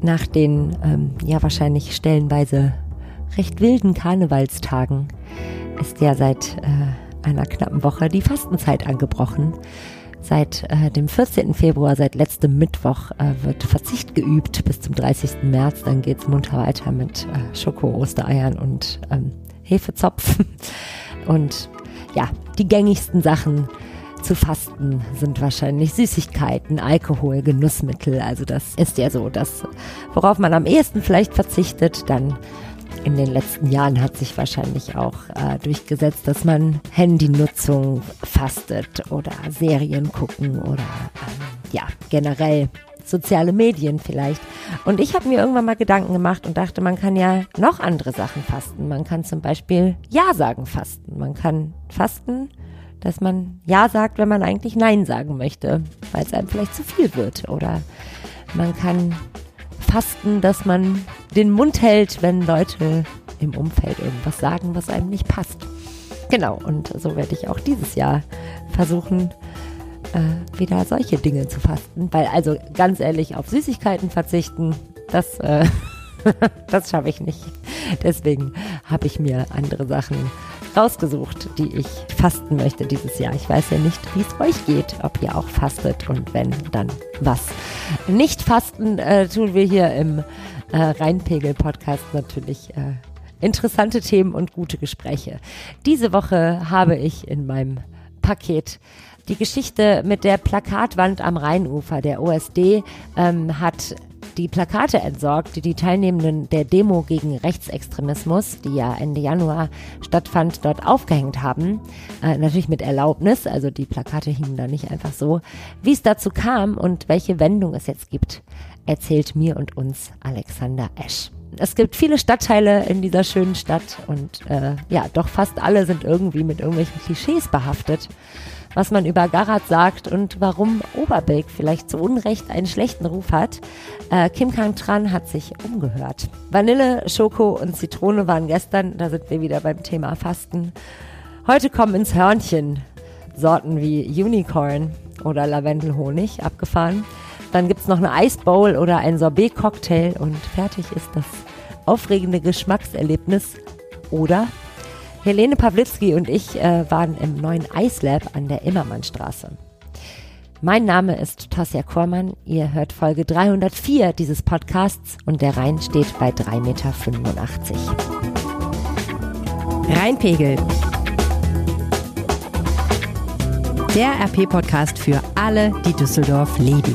Nach den wahrscheinlich stellenweise recht wilden Karnevalstagen ist ja seit einer knappen Woche die Fastenzeit angebrochen. Seit dem 14. Februar, seit letztem Mittwoch, wird Verzicht geübt bis zum 30. März. Dann geht's munter weiter mit Schoko-Ostereiern und Hefezopf. Und ja, die gängigsten Sachen zu fasten sind wahrscheinlich Süßigkeiten, Alkohol, Genussmittel. Also das ist ja so das, worauf man am ehesten vielleicht verzichtet. Dann in den letzten Jahren hat sich wahrscheinlich auch durchgesetzt, dass man Handynutzung fastet oder Serien gucken oder generell soziale Medien vielleicht. Und ich habe mir irgendwann mal Gedanken gemacht und dachte, man kann ja noch andere Sachen fasten. Man kann zum Beispiel Ja sagen fasten. Man kann fasten, dass man Ja sagt, wenn man eigentlich Nein sagen möchte, weil es einem vielleicht zu viel wird. Oder man kann fasten, dass man den Mund hält, wenn Leute im Umfeld irgendwas sagen, was einem nicht passt. Genau, und so werde ich auch dieses Jahr versuchen, wieder solche Dinge zu fasten. Weil also ganz ehrlich, auf Süßigkeiten verzichten, das schaffe ich nicht. Deswegen habe ich mir andere Sachen rausgesucht, die ich fasten möchte dieses Jahr. Ich weiß ja nicht, wie es euch geht, ob ihr auch fastet und wenn, dann was. Nicht fasten tun wir hier im Rheinpegel-Podcast natürlich interessante Themen und gute Gespräche. Diese Woche habe ich in meinem Paket die Geschichte mit der Plakatwand am Rheinufer. Der OSD hat die Plakate entsorgt, die die Teilnehmenden der Demo gegen Rechtsextremismus, die ja Ende Januar stattfand, dort aufgehängt haben. Natürlich mit Erlaubnis, also die Plakate hingen da nicht einfach so. Wie es dazu kam und welche Wendung es jetzt gibt, erzählt mir und uns Alexander Esch. Es gibt viele Stadtteile in dieser schönen Stadt und doch fast alle sind irgendwie mit irgendwelchen Klischees behaftet. Was man über Garat sagt und warum Oberbilk vielleicht zu Unrecht einen schlechten Ruf hat. Kim Kang-tran hat sich umgehört. Vanille, Schoko und Zitrone waren gestern, da sind wir wieder beim Thema Fasten. Heute kommen ins Hörnchen Sorten wie Unicorn oder Lavendelhonig abgefahren. Dann gibt's noch eine Eisbowl oder ein Sorbet-Cocktail und fertig ist das aufregende Geschmackserlebnis. Oder Helene Pawlitzki und ich waren im neuen Eislab an der Immermannstraße. Mein Name ist Tosja Kormann. Ihr hört Folge 304 dieses Podcasts und der Rhein steht bei 3,85 Meter. Rheinpegel. Der RP-Podcast für alle, die Düsseldorf lieben.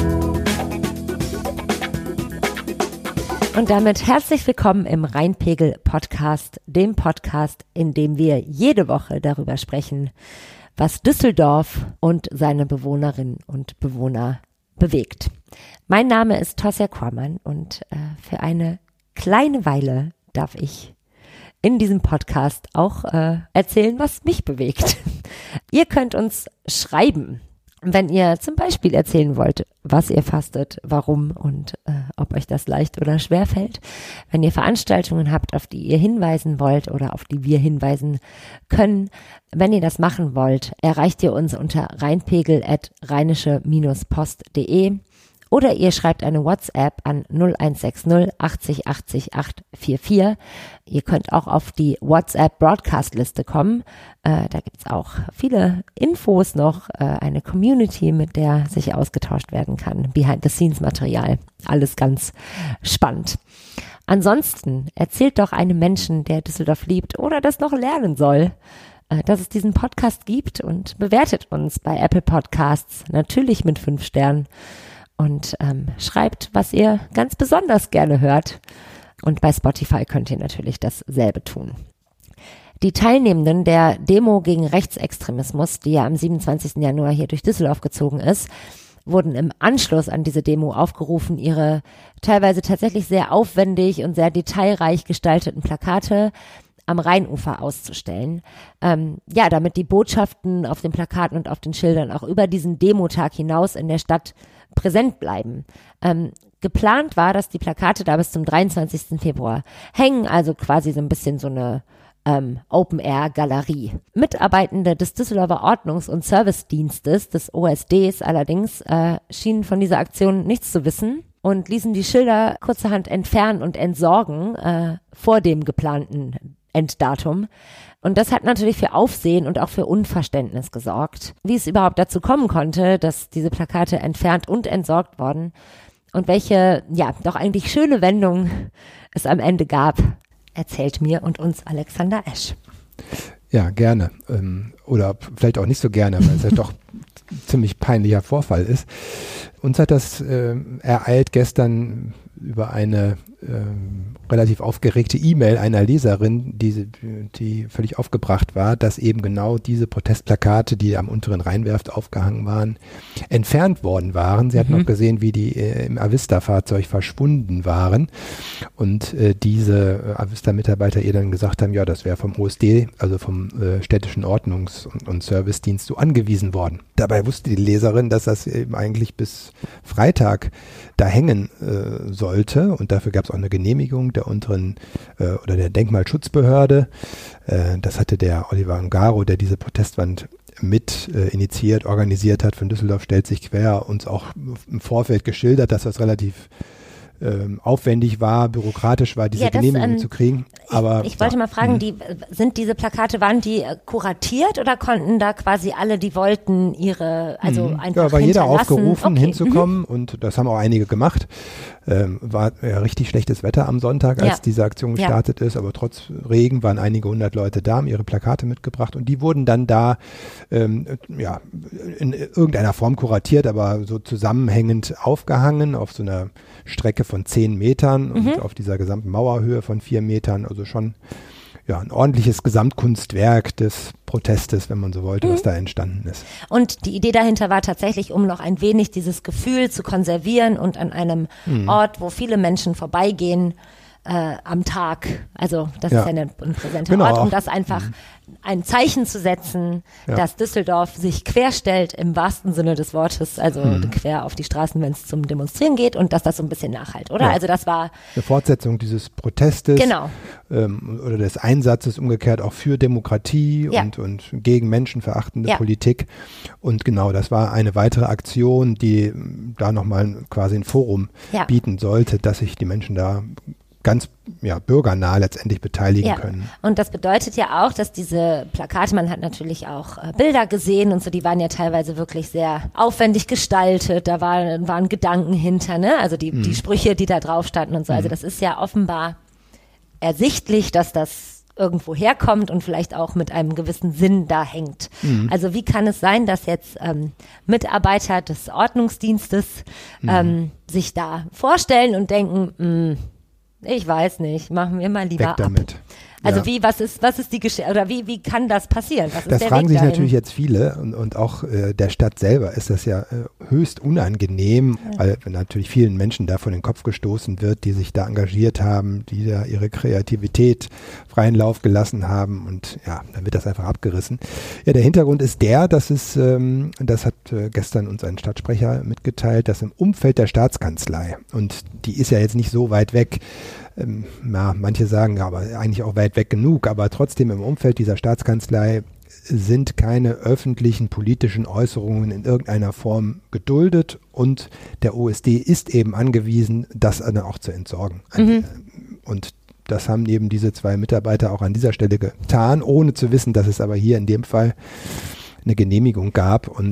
Und damit herzlich willkommen im Rheinpegel-Podcast, dem Podcast, in dem wir jede Woche darüber sprechen, was Düsseldorf und seine Bewohnerinnen und Bewohner bewegt. Mein Name ist Tosja Kormann und für eine kleine Weile darf ich in diesem Podcast auch erzählen, was mich bewegt. Ihr könnt uns schreiben, wenn ihr zum Beispiel erzählen wollt, was ihr fastet, warum und ob euch das leicht oder schwer fällt. Wenn ihr Veranstaltungen habt, auf die ihr hinweisen wollt oder auf die wir hinweisen können. Wenn ihr das machen wollt, erreicht ihr uns unter rheinpegel@rheinische-post.de oder ihr schreibt eine WhatsApp an 0160 80 80 844. Ihr könnt auch auf die WhatsApp-Broadcast-Liste kommen. Da gibt's auch viele Infos noch, eine Community, mit der sich ausgetauscht werden kann, Behind-the-Scenes-Material. Alles ganz spannend. Ansonsten erzählt doch einem Menschen, der Düsseldorf liebt oder das noch lernen soll, dass es diesen Podcast gibt und bewertet uns bei Apple Podcasts, natürlich mit 5 Sternen. Und schreibt, was ihr ganz besonders gerne hört. Und bei Spotify könnt ihr natürlich dasselbe tun. Die Teilnehmenden der Demo gegen Rechtsextremismus, die ja am 27. Januar hier durch Düsseldorf gezogen ist, wurden im Anschluss an diese Demo aufgerufen, ihre teilweise tatsächlich sehr aufwendig und sehr detailreich gestalteten Plakate am Rheinufer auszustellen. Damit die Botschaften auf den Plakaten und auf den Schildern auch über diesen Demotag hinaus in der Stadt präsent bleiben. Geplant war, dass die Plakate da bis zum 23. Februar hängen, also quasi so ein bisschen so eine Open-Air-Galerie. Mitarbeitende des Düsseldorfer Ordnungs- und Servicedienstes, des OSDs allerdings, schienen von dieser Aktion nichts zu wissen und ließen die Schilder kurzerhand entfernen und entsorgen vor dem geplanten Enddatum. Und das hat natürlich für Aufsehen und auch für Unverständnis gesorgt, wie es überhaupt dazu kommen konnte, dass diese Plakate entfernt und entsorgt wurden und welche, ja, doch eigentlich schöne Wendung es am Ende gab, erzählt mir und uns Alexander Esch. Ja, gerne. Oder vielleicht auch nicht so gerne, weil es ja doch ziemlich peinlicher Vorfall ist. Uns hat das ereilt gestern über eine relativ aufgeregte E-Mail einer Leserin, die völlig aufgebracht war, dass eben genau diese Protestplakate, die am unteren Rheinwerft aufgehangen waren, entfernt worden waren. Sie hat noch gesehen, wie die im Avista-Fahrzeug verschwunden waren und diese Avista-Mitarbeiter ihr dann gesagt haben, ja, das wäre vom OSD, also vom städtischen Ordnungs- und Servicedienst so angewiesen worden. Dabei wusste die Leserin, dass das eben eigentlich bis Freitag da hängen sollte und dafür gab es auch eine Genehmigung der unteren oder der Denkmalschutzbehörde. Das hatte der Oliver Ungaro, der diese Protestwand mit initiiert, organisiert hat, von Düsseldorf stellt sich quer, uns auch im Vorfeld geschildert, dass das relativ aufwendig war, bürokratisch war, diese Genehmigung zu kriegen. Aber ich wollte mal fragen, sind diese Plakate, waren die kuratiert oder konnten da quasi alle, die wollten, ihre, also einfach ja, war jeder hinterlassen? aufgerufen, hinzukommen und das haben auch einige gemacht. War richtig schlechtes Wetter am Sonntag, als diese Aktion gestartet ist, aber trotz Regen waren einige 100 Leute da, haben ihre Plakate mitgebracht und die wurden dann da in irgendeiner Form kuratiert, aber so zusammenhängend aufgehangen auf so einer Strecke von 10 Metern und auf dieser gesamten Mauerhöhe von 4 Metern, also schon ja, ein ordentliches Gesamtkunstwerk des Protestes, wenn man so wollte, was da entstanden ist. Und die Idee dahinter war tatsächlich, um noch ein wenig dieses Gefühl zu konservieren und an einem Ort, wo viele Menschen vorbeigehen, am Tag, also das ist ja ein präsenter Ort, um das einfach ein Zeichen zu setzen, dass Düsseldorf sich querstellt im wahrsten Sinne des Wortes, also quer auf die Straßen, wenn es zum Demonstrieren geht und dass das so ein bisschen nachhalt, oder? Ja. Also das war eine Fortsetzung dieses Protestes oder des Einsatzes umgekehrt auch für Demokratie und gegen menschenverachtende Politik und genau, das war eine weitere Aktion, die da nochmal quasi ein Forum bieten sollte, dass sich die Menschen da ganz bürgernah letztendlich beteiligen können. Und das bedeutet ja auch, dass diese Plakate, man hat natürlich auch Bilder gesehen und so, die waren ja teilweise wirklich sehr aufwendig gestaltet, da waren Gedanken hinter, ne? Also die Sprüche, die da drauf standen und so, also das ist ja offenbar ersichtlich, dass das irgendwo herkommt und vielleicht auch mit einem gewissen Sinn da hängt. Also wie kann es sein, dass jetzt Mitarbeiter des Ordnungsdienstes sich da vorstellen und denken, ich weiß nicht, machen wir mal lieber weg damit. Ab. Also was ist die Geschichte, oder wie kann das passieren? Was ist das der fragen Weg sich dahin? natürlich jetzt viele und auch der Stadt selber ist das ja höchst unangenehm, weil natürlich vielen Menschen da vor den Kopf gestoßen wird, die sich da engagiert haben, die da ihre Kreativität freien Lauf gelassen haben und ja, dann wird das einfach abgerissen. Ja, der Hintergrund ist dass es, das hat gestern uns ein Stadtsprecher mitgeteilt, dass im Umfeld der Staatskanzlei, und die ist ja jetzt nicht so weit weg, manche sagen aber eigentlich auch weit weg genug, aber trotzdem im Umfeld dieser Staatskanzlei sind keine öffentlichen politischen Äußerungen in irgendeiner Form geduldet und der OSD ist eben angewiesen, das dann auch zu entsorgen. Und das haben eben diese 2 Mitarbeiter auch an dieser Stelle getan, ohne zu wissen, dass es aber hier in dem Fall eine Genehmigung gab und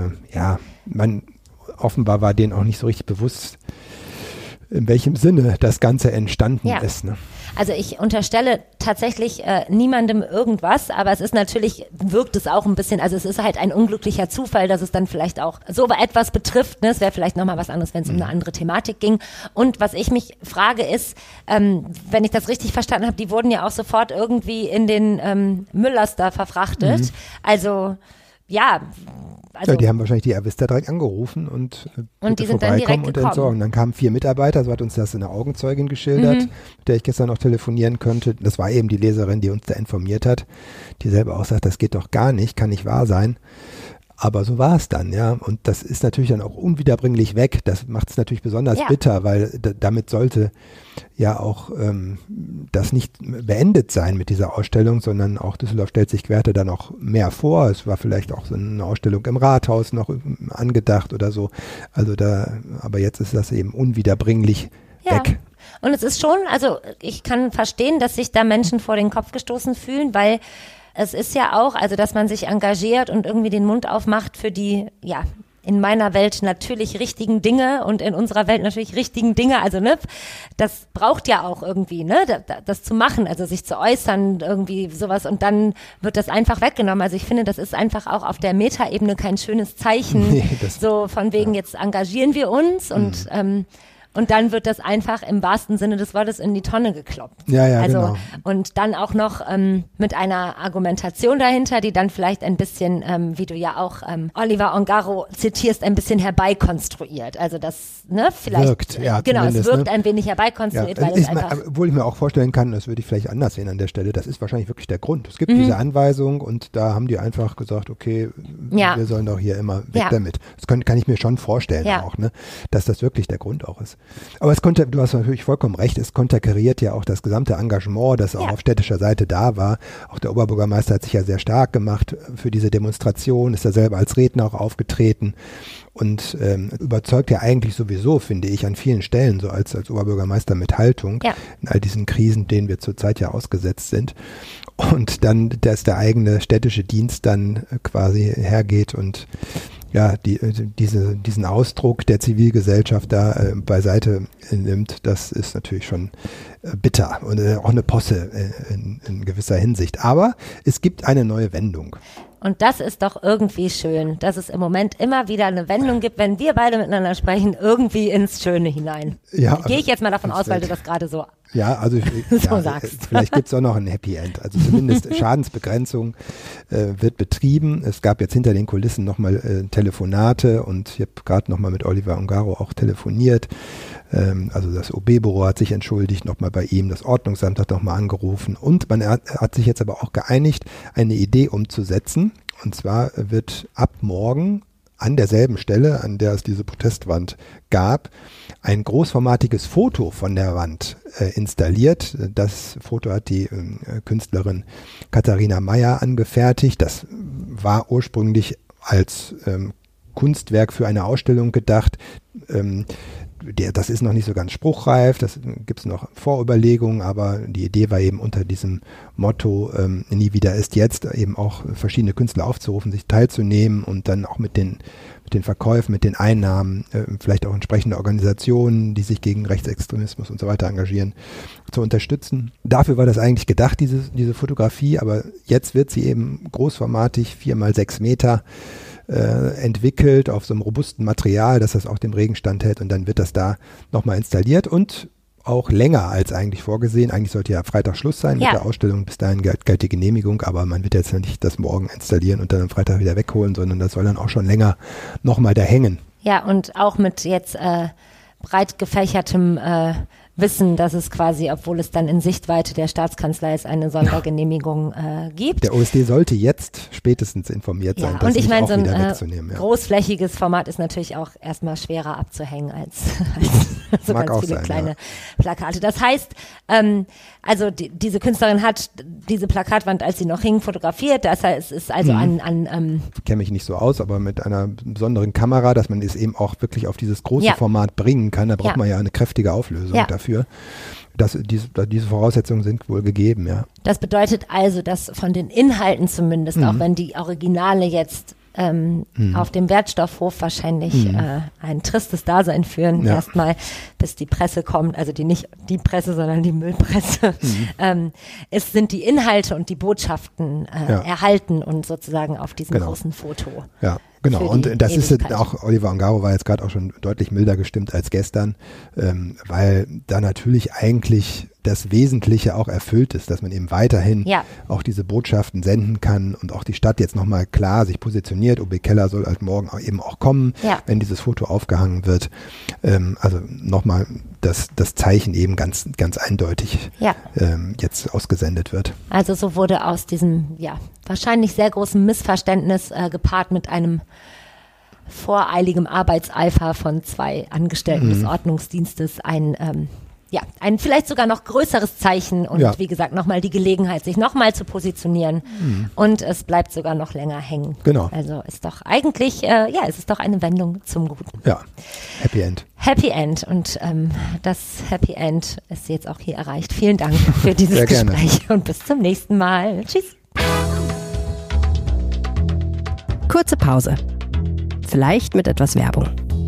offenbar war denen auch nicht so richtig bewusst, in welchem Sinne das Ganze entstanden ist. Ne? Also ich unterstelle tatsächlich niemandem irgendwas, aber es ist natürlich, wirkt es auch ein bisschen, also es ist halt ein unglücklicher Zufall, dass es dann vielleicht auch so etwas betrifft. Ne? Es wäre vielleicht nochmal was anderes, wenn es um eine andere Thematik ging. Und was ich mich frage ist, wenn ich das richtig verstanden habe, die wurden ja auch sofort irgendwie in den Müllerster verfrachtet. Also die haben wahrscheinlich die Avista direkt angerufen und die sind dann direkt und entsorgen. Dann kamen 4 Mitarbeiter, so hat uns das eine Augenzeugin geschildert, mit der ich gestern noch telefonieren konnte. Das war eben die Leserin, die uns da informiert hat, die selber auch sagt, das geht doch gar nicht, kann nicht wahr sein. Aber so war es dann, ja. Und das ist natürlich dann auch unwiederbringlich weg. Das macht es natürlich besonders bitter, weil damit sollte ja auch das nicht beendet sein mit dieser Ausstellung, sondern auch Düsseldorf stellt sich Querte dann auch mehr vor. Es war vielleicht auch so eine Ausstellung im Rathaus noch angedacht oder so. Also aber jetzt ist das eben unwiederbringlich weg. Und es ist schon, also ich kann verstehen, dass sich da Menschen vor den Kopf gestoßen fühlen, weil es ist ja auch, also dass man sich engagiert und irgendwie den Mund aufmacht für die, ja, in meiner Welt natürlich richtigen Dinge und in unserer Welt natürlich richtigen Dinge, also ne, das braucht ja auch irgendwie, ne, das zu machen, also sich zu äußern, irgendwie sowas und dann wird das einfach weggenommen. Also ich finde, das ist einfach auch auf der Metaebene kein schönes Zeichen, so von wegen jetzt engagieren wir uns und dann wird das einfach im wahrsten Sinne des Wortes in die Tonne gekloppt. Ja, also, genau. Und dann auch noch mit einer Argumentation dahinter, die dann vielleicht ein bisschen, wie du ja auch Oliver Ongaro zitierst, ein bisschen herbeikonstruiert. Also das, ne, vielleicht. Wirkt, ja. Genau, es wirkt ein wenig herbeikonstruiert, weil es einfach. Obwohl ich mir auch vorstellen kann, das würde ich vielleicht anders sehen an der Stelle, das ist wahrscheinlich wirklich der Grund. Es gibt diese Anweisung und da haben die einfach gesagt, okay, wir sollen doch hier immer weg damit. Das kann ich mir schon vorstellen auch, ne, dass das wirklich der Grund auch ist. Aber du hast natürlich vollkommen recht, es konterkariert ja auch das gesamte Engagement, das auch auf städtischer Seite da war. Auch der Oberbürgermeister hat sich ja sehr stark gemacht für diese Demonstration, ist ja selber als Redner auch aufgetreten und überzeugt ja eigentlich sowieso, finde ich, an vielen Stellen so als Oberbürgermeister mit Haltung in all diesen Krisen, denen wir zurzeit ja ausgesetzt sind. Und dann, dass der eigene städtische Dienst dann quasi hergeht und diesen Ausdruck der Zivilgesellschaft da beiseite nimmt, das ist natürlich schon bitter und auch eine Posse in gewisser Hinsicht. Aber es gibt eine neue Wendung. Und das ist doch irgendwie schön, dass es im Moment immer wieder eine Wendung gibt, wenn wir beide miteinander sprechen, irgendwie ins Schöne hinein. Ja, gehe ich jetzt mal davon aus, weil du das gerade so sagst. Vielleicht gibt es auch noch ein Happy End. Also zumindest Schadensbegrenzung wird betrieben. Es gab jetzt hinter den Kulissen nochmal Telefonate und ich habe gerade nochmal mit Oliver Ongaro auch telefoniert. Also das OB-Büro hat sich entschuldigt nochmal bei ihm, das Ordnungsamt hat nochmal angerufen und man hat sich jetzt aber auch geeinigt, eine Idee umzusetzen. Und zwar wird ab morgen an derselben Stelle, an der es diese Protestwand gab, ein großformatiges Foto von der Wand installiert. Das Foto hat die Künstlerin Katharina Meyer angefertigt. Das war ursprünglich als Kunstwerk für eine Ausstellung gedacht. Das ist noch nicht so ganz spruchreif, das gibt es noch Vorüberlegungen, aber die Idee war eben unter diesem Motto nie wieder ist jetzt eben auch verschiedene Künstler aufzurufen, sich teilzunehmen und dann auch mit den Verkäufen, mit den Einnahmen, vielleicht auch entsprechende Organisationen, die sich gegen Rechtsextremismus und so weiter engagieren, zu unterstützen. Dafür war das eigentlich gedacht, diese Fotografie, aber jetzt wird sie eben großformatig 4x6 Meter entwickelt auf so einem robusten Material, dass das auch dem Regen standhält und dann wird das da nochmal installiert und auch länger als eigentlich vorgesehen. Eigentlich sollte ja Freitag Schluss sein mit der Ausstellung, bis dahin galt die Genehmigung, aber man wird jetzt nicht das morgen installieren und dann am Freitag wieder wegholen, sondern das soll dann auch schon länger nochmal da hängen. Ja, und auch mit jetzt breit gefächertem Wissen, dass es quasi, obwohl es dann in Sichtweite der Staatskanzlei ist, eine Sondergenehmigung gibt. Der OSD sollte jetzt spätestens informiert sein, das und ich meine, so ein wegzunehmen. großflächiges Format ist natürlich auch erstmal schwerer abzuhängen als so ganz viele kleine Plakate. Das heißt, also diese Künstlerin hat diese Plakatwand, als sie noch hing, fotografiert. Das heißt, es ist also ich kenne mich nicht so aus, aber mit einer besonderen Kamera, dass man es eben auch wirklich auf dieses große Format bringen kann. Da braucht man ja eine kräftige Auflösung dafür. Diese Voraussetzungen sind wohl gegeben, ja. Das bedeutet also, dass von den Inhalten zumindest, auch wenn die Originale jetzt auf dem Wertstoffhof wahrscheinlich ein tristes Dasein führen, erstmal bis die Presse kommt, also nicht die Presse, sondern die Müllpresse. Es sind die Inhalte und die Botschaften erhalten und sozusagen auf diesem großen Foto. Ja. Genau, und das ist auch, Oliver Ongaro war jetzt gerade auch schon deutlich milder gestimmt als gestern, weil da natürlich eigentlich das Wesentliche auch erfüllt ist, dass man eben weiterhin auch diese Botschaften senden kann und auch die Stadt jetzt nochmal klar sich positioniert. OB Keller soll halt morgen eben auch kommen, wenn dieses Foto aufgehangen wird. Also nochmal das Zeichen eben ganz eindeutig jetzt ausgesendet wird. Also so wurde aus diesem wahrscheinlich sehr großen Missverständnis gepaart mit einem voreiligem Arbeitseifer von 2 Angestellten des Ordnungsdienstes ein vielleicht sogar noch größeres Zeichen und wie gesagt nochmal die Gelegenheit, sich nochmal zu positionieren und es bleibt sogar noch länger hängen. Genau. Also ist doch eigentlich, es ist doch eine Wendung zum Guten. Ja, Happy End. Happy End und das Happy End ist jetzt auch hier erreicht. Vielen Dank für dieses Gespräch und bis zum nächsten Mal. Tschüss. Kurze Pause. Vielleicht mit etwas Werbung.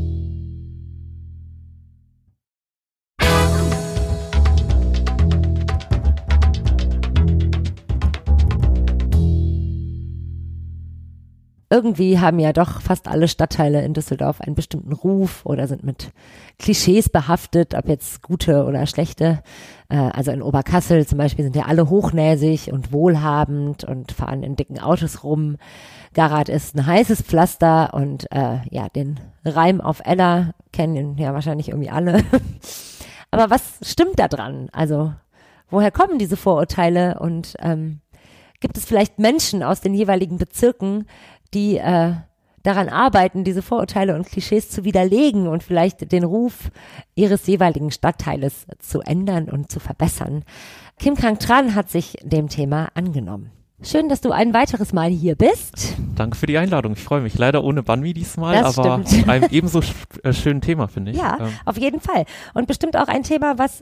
Irgendwie haben ja doch fast alle Stadtteile in Düsseldorf einen bestimmten Ruf oder sind mit Klischees behaftet, ob jetzt gute oder schlechte. Also in Oberkassel zum Beispiel sind ja alle hochnäsig und wohlhabend und fahren in dicken Autos rum. Garat ist ein heißes Pflaster und den Reim auf Ella kennen ja wahrscheinlich irgendwie alle. Aber was stimmt da dran? Also woher kommen diese Vorurteile und gibt es vielleicht Menschen aus den jeweiligen Bezirken, die daran arbeiten, diese Vorurteile und Klischees zu widerlegen und vielleicht den Ruf ihres jeweiligen Stadtteiles zu ändern und zu verbessern. Kim Kang-Tran hat sich dem Thema angenommen. Schön, dass du ein weiteres Mal hier bist. Danke für die Einladung. Ich freue mich. Leider ohne Banmi diesmal, das aber stimmt. einem ebenso schönen Thema, finde ich. Ja, auf jeden Fall. Und bestimmt auch ein Thema, was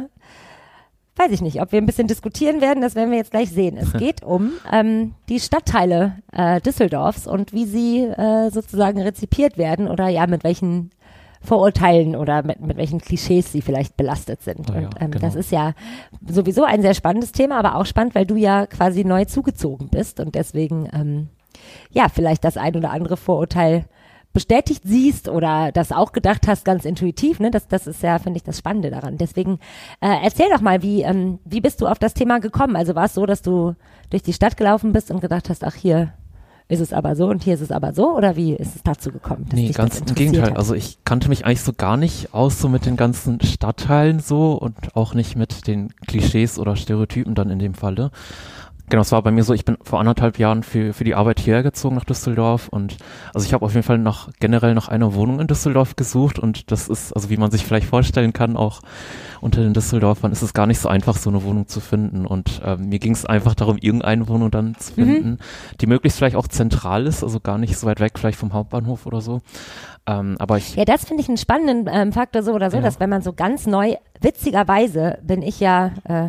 weiß ich nicht, ob wir ein bisschen diskutieren werden, das werden wir jetzt gleich sehen. Es geht um die Stadtteile Düsseldorfs und wie sie sozusagen rezipiert werden oder mit welchen Vorurteilen oder mit welchen Klischees sie vielleicht belastet sind. Oh ja, und genau. das ist ja sowieso ein sehr spannendes Thema, aber auch spannend, weil du ja quasi neu zugezogen bist und deswegen vielleicht das ein oder andere Vorurteil bestätigt siehst oder das auch gedacht hast, ganz intuitiv, ne? Das ist ja, finde ich, das Spannende daran. Deswegen erzähl doch mal, wie bist du auf das Thema gekommen? Also war es so, dass du durch die Stadt gelaufen bist und gedacht hast, ach, hier ist es aber so und hier ist es aber so, oder wie ist es dazu gekommen? Nee, ganz im Gegenteil. Hat? Also ich kannte mich eigentlich so gar nicht aus so mit den ganzen Stadtteilen so und auch nicht mit den Klischees oder Stereotypen dann in dem Falle. Genau, es war bei mir so, ich bin vor 1,5 Jahren für die Arbeit hierher gezogen nach Düsseldorf und also ich habe auf jeden Fall generell nach einer Wohnung in Düsseldorf gesucht und das ist, also wie man sich vielleicht vorstellen kann, auch unter den Düsseldorfern ist es gar nicht so einfach, so eine Wohnung zu finden und mir ging es einfach darum, irgendeine Wohnung dann zu finden, die möglichst vielleicht auch zentral ist, also gar nicht so weit weg, vielleicht vom Hauptbahnhof oder so. Aber das finde ich einen spannenden Faktor so oder so, dass wenn man so ganz neu, witzigerweise bin ich ja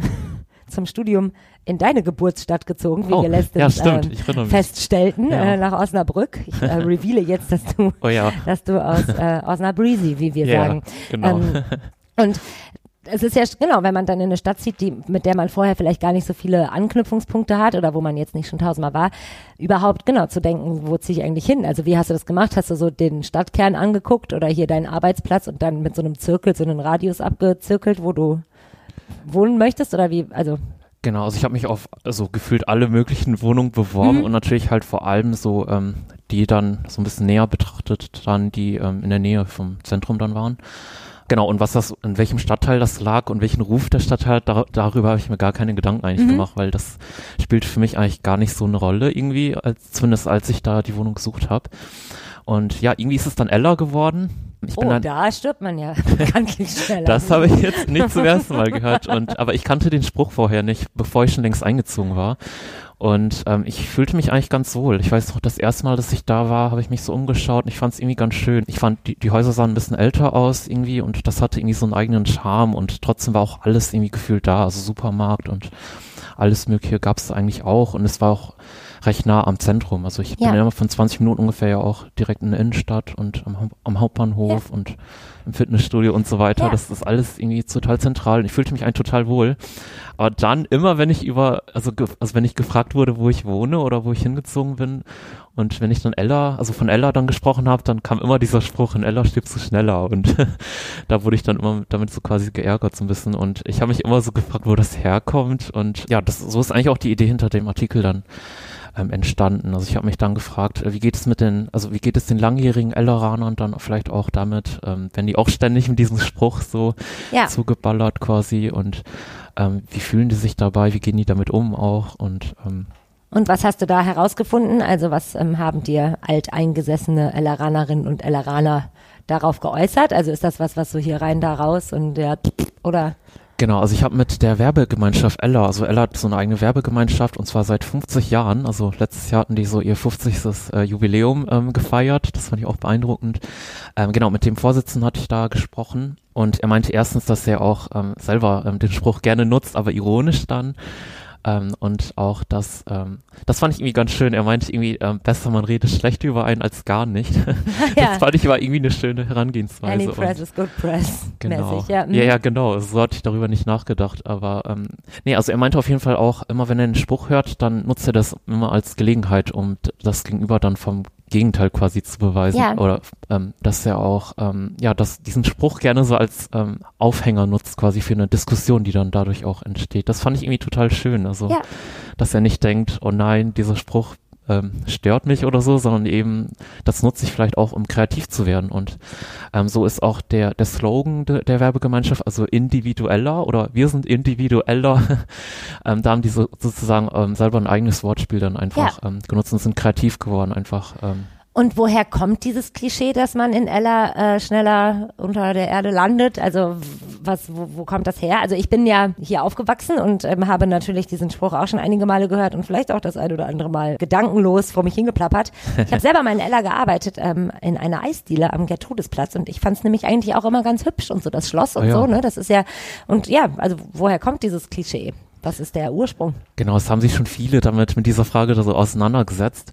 zum Studium in deine Geburtsstadt gezogen, wie wir letztens feststellten, nach Osnabrück. Ich reveale jetzt, dass du aus Osnabrück, wie wir sagen. Genau. Und es ist ja, genau, wenn man dann in eine Stadt zieht, mit der man vorher vielleicht gar nicht so viele Anknüpfungspunkte hat oder wo man jetzt nicht schon 1000-mal war, überhaupt genau zu denken, wo ziehe ich eigentlich hin? Also wie hast du das gemacht? Hast du so den Stadtkern angeguckt oder hier deinen Arbeitsplatz und dann mit so einem Zirkel, so einen Radius abgezirkelt, wo du wohnen möchtest oder wie, also genau, also ich habe mich auf gefühlt alle möglichen Wohnungen beworben und natürlich halt vor allem so, die dann so ein bisschen näher betrachtet, dann die in der Nähe vom Zentrum dann waren. Genau, und in welchem Stadtteil das lag und welchen Ruf der Stadtteil hat, darüber habe ich mir gar keine Gedanken eigentlich gemacht, weil das spielt für mich eigentlich gar nicht so eine Rolle irgendwie, zumindest als ich da die Wohnung gesucht habe. Und ja, irgendwie ist es dann Ella geworden. Da stirbt man ja bekanntlich schneller. Das habe ich jetzt nicht zum ersten Mal gehört. Aber ich kannte den Spruch vorher nicht, bevor ich schon längst eingezogen war. Und ich fühlte mich eigentlich ganz wohl. Ich weiß noch, das erste Mal, dass ich da war, habe ich mich so umgeschaut und ich fand es irgendwie ganz schön. Ich fand, die Häuser sahen ein bisschen älter aus irgendwie und das hatte irgendwie so einen eigenen Charme und trotzdem war auch alles irgendwie gefühlt da. Also Supermarkt und alles Mögliche gab es eigentlich auch und es war auch recht nah am Zentrum. Also ich bin ja immer von 20 Minuten ungefähr ja auch direkt in der Innenstadt und am Hauptbahnhof und im Fitnessstudio und so weiter. Ja. Das ist alles irgendwie total zentral und ich fühlte mich eigentlich total wohl. Aber dann immer, wenn ich wenn ich gefragt wurde, wo ich wohne oder wo ich hingezogen bin und wenn ich dann von Ella dann gesprochen habe, dann kam immer dieser Spruch, in Ella stirbst du schneller und da wurde ich dann immer damit so quasi geärgert so ein bisschen und ich habe mich immer so gefragt, wo das herkommt und ja, so ist eigentlich auch die Idee hinter dem Artikel dann entstanden. Also ich habe mich dann gefragt, wie geht es den langjährigen Elleranern dann vielleicht auch damit, wenn die auch ständig mit diesem Spruch so zugeballert quasi und wie fühlen die sich dabei, wie gehen die damit um auch und Und was hast du da herausgefunden? Also was haben dir alteingesessene Elleranerinnen und Elleraner darauf geäußert? Also ist das was so hier rein, da raus und ja, oder? Genau, also ich habe mit der Werbegemeinschaft Ella, also Ella hat so eine eigene Werbegemeinschaft und zwar seit 50 Jahren, also letztes Jahr hatten die so ihr 50. Jubiläum gefeiert, das fand ich auch beeindruckend. Genau, mit dem Vorsitzenden hatte ich da gesprochen und er meinte erstens, dass er auch selber den Spruch gerne nutzt, aber ironisch dann. Und auch das fand ich irgendwie ganz schön. Er meinte irgendwie, besser man redet schlecht über einen als gar nicht. Das fand ich aber irgendwie eine schöne Herangehensweise. Any press is good press. Genau. Mäßig, ja. Ja, genau. So hatte ich darüber nicht nachgedacht. Aber also er meinte auf jeden Fall auch, immer wenn er einen Spruch hört, dann nutzt er das immer als Gelegenheit, um das Gegenüber dann vom Gegenteil quasi zu beweisen. Ja. Oder dass er auch diesen Spruch gerne so als Aufhänger nutzt, quasi für eine Diskussion, die dann dadurch auch entsteht. Das fand ich irgendwie total schön. Also, dass er nicht denkt, oh nein, dieser Spruch stört mich oder so, sondern eben, das nutze ich vielleicht auch, um kreativ zu werden. Und so ist auch der Slogan der Werbegemeinschaft, also individueller oder wir sind individueller. Da haben die sozusagen selber ein eigenes Wortspiel dann einfach genutzt und sind kreativ geworden einfach. Und woher kommt dieses Klischee, dass man in Ella schneller unter der Erde landet? Also wo kommt das her? Also ich bin ja hier aufgewachsen und habe natürlich diesen Spruch auch schon einige Male gehört und vielleicht auch das ein oder andere Mal gedankenlos vor mich hingeplappert. Ich habe selber mal in Ella gearbeitet, in einer Eisdiele am Gertrudesplatz und ich fand es nämlich eigentlich auch immer ganz hübsch und so das Schloss und so, ne? Das ist ja, und ja, also woher kommt dieses Klischee? Was ist der Ursprung? Genau, es haben sich schon viele mit dieser Frage da so auseinandergesetzt.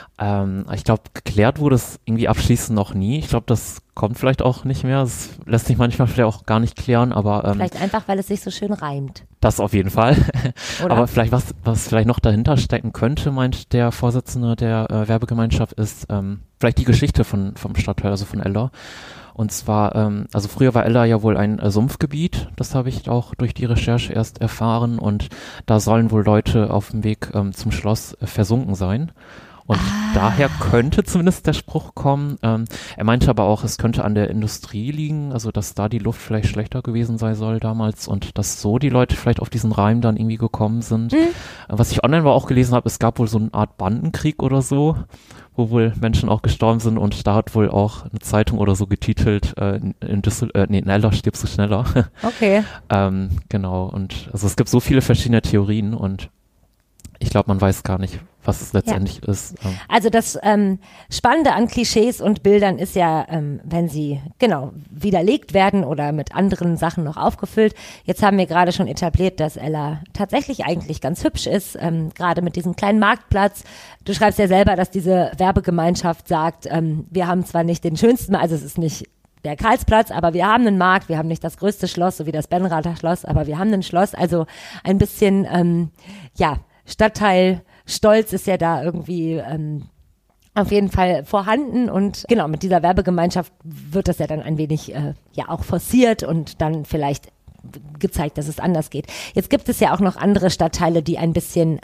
Ich glaube, geklärt wurde es irgendwie abschließend noch nie. Ich glaube, das kommt vielleicht auch nicht mehr. Es lässt sich manchmal vielleicht auch gar nicht klären, aber vielleicht einfach, weil es sich so schön reimt. Das auf jeden Fall. Aber vielleicht was vielleicht noch dahinter stecken könnte, meint der Vorsitzende der Werbegemeinschaft, ist vielleicht die Geschichte vom Stadtteil, also von Ella. Und zwar, also früher war Ella ja wohl ein Sumpfgebiet, das habe ich auch durch die Recherche erst erfahren und da sollen wohl Leute auf dem Weg zum Schloss versunken sein. Und daher könnte zumindest der Spruch kommen. Er meinte aber auch, es könnte an der Industrie liegen, also dass da die Luft vielleicht schlechter gewesen sein soll damals und dass so die Leute vielleicht auf diesen Reim dann irgendwie gekommen sind. Was ich online aber auch gelesen habe, es gab wohl so eine Art Bandenkrieg oder so, wo wohl Menschen auch gestorben sind und da hat wohl auch eine Zeitung oder so getitelt, in Ella stirbst du schneller. Okay. Genau, und also es gibt so viele verschiedene Theorien und ich glaube, man weiß gar nicht, was es letztendlich ist. Also das Spannende an Klischees und Bildern ist ja, wenn sie widerlegt werden oder mit anderen Sachen noch aufgefüllt. Jetzt haben wir gerade schon etabliert, dass Ella tatsächlich eigentlich ganz hübsch ist, gerade mit diesem kleinen Marktplatz. Du schreibst ja selber, dass diese Werbegemeinschaft sagt, wir haben zwar nicht den schönsten, also es ist nicht der Karlsplatz, aber wir haben einen Markt, wir haben nicht das größte Schloss, so wie das Benrather Schloss, aber wir haben ein Schloss, also ein bisschen, Stadtteil Stolz ist ja da irgendwie auf jeden Fall vorhanden und genau, mit dieser Werbegemeinschaft wird das ja dann ein wenig auch forciert und dann vielleicht gezeigt, dass es anders geht. Jetzt gibt es ja auch noch andere Stadtteile, die ein bisschen,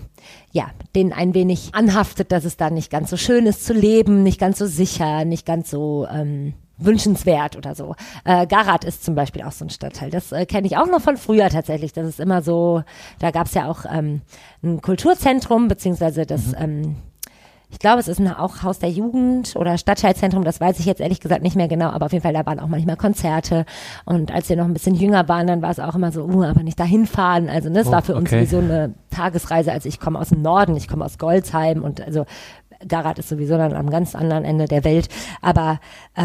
denen ein wenig anhaftet, dass es da nicht ganz so schön ist zu leben, nicht ganz so sicher, nicht ganz so wünschenswert oder so. Garath ist zum Beispiel auch so ein Stadtteil. Das kenne ich auch noch von früher tatsächlich. Das ist immer so, da gab es ja auch ein Kulturzentrum, beziehungsweise das, ich glaube, es ist auch Haus der Jugend oder Stadtteilzentrum, das weiß ich jetzt ehrlich gesagt nicht mehr genau, aber auf jeden Fall, da waren auch manchmal Konzerte und als wir noch ein bisschen jünger waren, dann war es auch immer so, aber nicht dahin fahren. Also das war für uns sowieso eine Tagesreise. Also ich komme aus dem Norden, ich komme aus Golzheim und also Garath ist sowieso dann am ganz anderen Ende der Welt, aber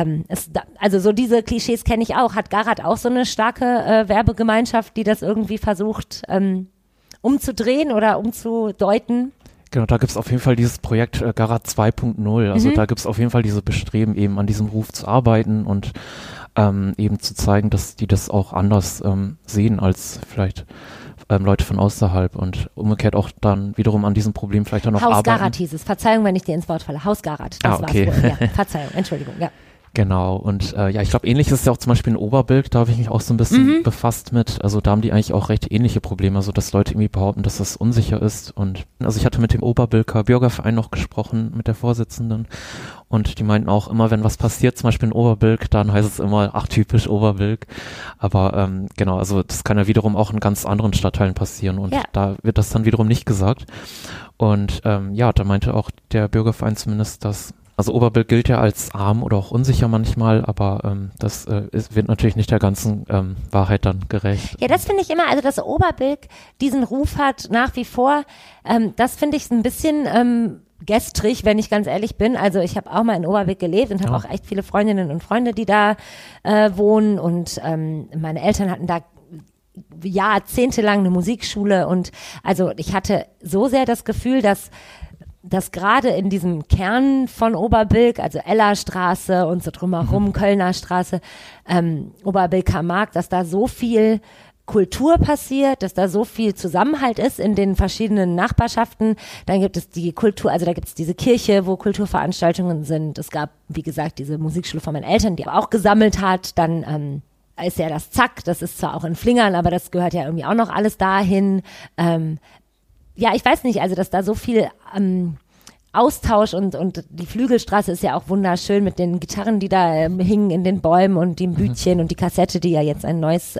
also so diese Klischees kenne ich auch. Hat Garath auch so eine starke Werbegemeinschaft, die das irgendwie versucht umzudrehen oder umzudeuten? Genau, da gibt es auf jeden Fall dieses Projekt Garath 2.0, also da gibt es auf jeden Fall diese Bestreben, eben an diesem Ruf zu arbeiten und eben zu zeigen, dass die das auch anders sehen als vielleicht Leute von außerhalb und umgekehrt auch dann wiederum an diesem Problem vielleicht auch noch Haus arbeiten. Garath hieß es. Verzeihung, wenn ich dir ins Wort falle. Haus Garath, das war's wohl. Ja, Verzeihung, Entschuldigung, ja. Genau, und ich glaube, ähnlich ist es ja auch zum Beispiel in Oberbilk, da habe ich mich auch so ein bisschen befasst mit, also da haben die eigentlich auch recht ähnliche Probleme, also dass Leute irgendwie behaupten, dass das unsicher ist und also ich hatte mit dem Oberbilker Bürgerverein noch gesprochen, mit der Vorsitzenden und die meinten auch immer, wenn was passiert, zum Beispiel in Oberbilk, dann heißt es immer, ach typisch Oberbilk, aber genau, also das kann ja wiederum auch in ganz anderen Stadtteilen passieren und da wird das dann wiederum nicht gesagt und da meinte auch der Bürgerverein zumindest, dass also Oberbilk gilt ja als arm oder auch unsicher manchmal, aber das wird natürlich nicht der ganzen Wahrheit dann gerecht. Ja, das finde ich immer, also dass Oberbilk diesen Ruf hat nach wie vor, das finde ich ein bisschen gestrig, wenn ich ganz ehrlich bin. Also ich habe auch mal in Oberbilk gelebt und habe auch echt viele Freundinnen und Freunde, die da wohnen und meine Eltern hatten da jahrzehntelang eine Musikschule und also ich hatte so sehr das Gefühl, dass gerade in diesem Kern von Oberbilk, also Ellerstraße und so drumherum, Kölner Straße, Oberbilker Markt, dass da so viel Kultur passiert, dass da so viel Zusammenhalt ist in den verschiedenen Nachbarschaften. Dann gibt es die Kultur, also da gibt es diese Kirche, wo Kulturveranstaltungen sind. Es gab, wie gesagt, diese Musikschule von meinen Eltern, die auch gesammelt hat. Dann ist ja das Zack, das ist zwar auch in Flingern, aber das gehört ja irgendwie auch noch alles dahin. Ja, ich weiß nicht, also dass da so viel Austausch und die Flügelstraße ist ja auch wunderschön mit den Gitarren, die da hingen in den Bäumen und dem Bütchen und die Kassette, die ja jetzt ein neues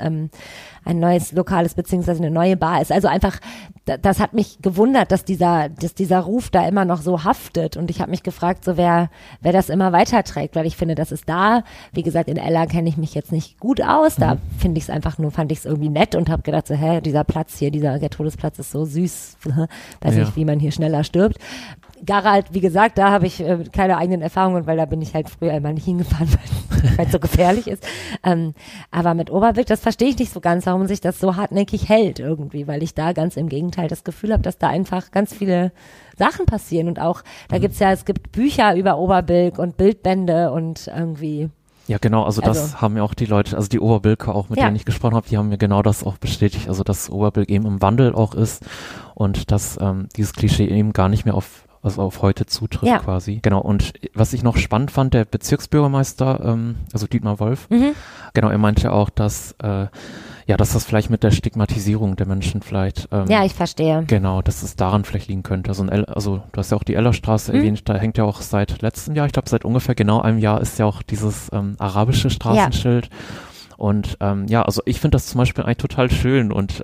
lokales beziehungsweise eine neue Bar ist. Also einfach, das hat mich gewundert, dass dieser Ruf da immer noch so haftet und ich habe mich gefragt, so wer das immer weiterträgt, weil ich finde, das ist da, wie gesagt, in Eller kenne ich mich jetzt nicht gut aus, da fand ich es irgendwie nett und habe gedacht, so dieser Platz hier, dieser Gertrudesplatz ist so süß, weiß nicht, wie man hier schneller stirbt. Garrald, wie gesagt, da habe ich keine eigenen Erfahrungen, weil da bin ich halt früher immer nicht hingefahren, weil es so gefährlich ist. Aber mit Oberbilk, das verstehe ich nicht so ganz, warum sich das so hartnäckig hält irgendwie, weil ich da ganz im Gegenteil das Gefühl habe, dass da einfach ganz viele Sachen passieren und auch, es gibt Bücher über Oberbilk und Bildbände und irgendwie. Ja, genau, also das haben ja auch die Leute, also die Oberbilker auch, mit denen ich gesprochen habe, die haben mir genau das auch bestätigt, also dass Oberbilk eben im Wandel auch ist und dass dieses Klischee eben gar nicht mehr auf heute zutrifft quasi. Genau, und was ich noch spannend fand, der Bezirksbürgermeister, also Dietmar Wolf, genau, er meinte auch, dass das vielleicht mit der Stigmatisierung der Menschen vielleicht ich verstehe. Genau, dass es daran vielleicht liegen könnte. Also du hast ja auch die Ellerstraße erwähnt, da hängt ja auch seit letztem Jahr, ich glaube seit ungefähr genau einem Jahr ist ja auch dieses arabische Straßenschild. Und also ich finde das zum Beispiel eigentlich total schön und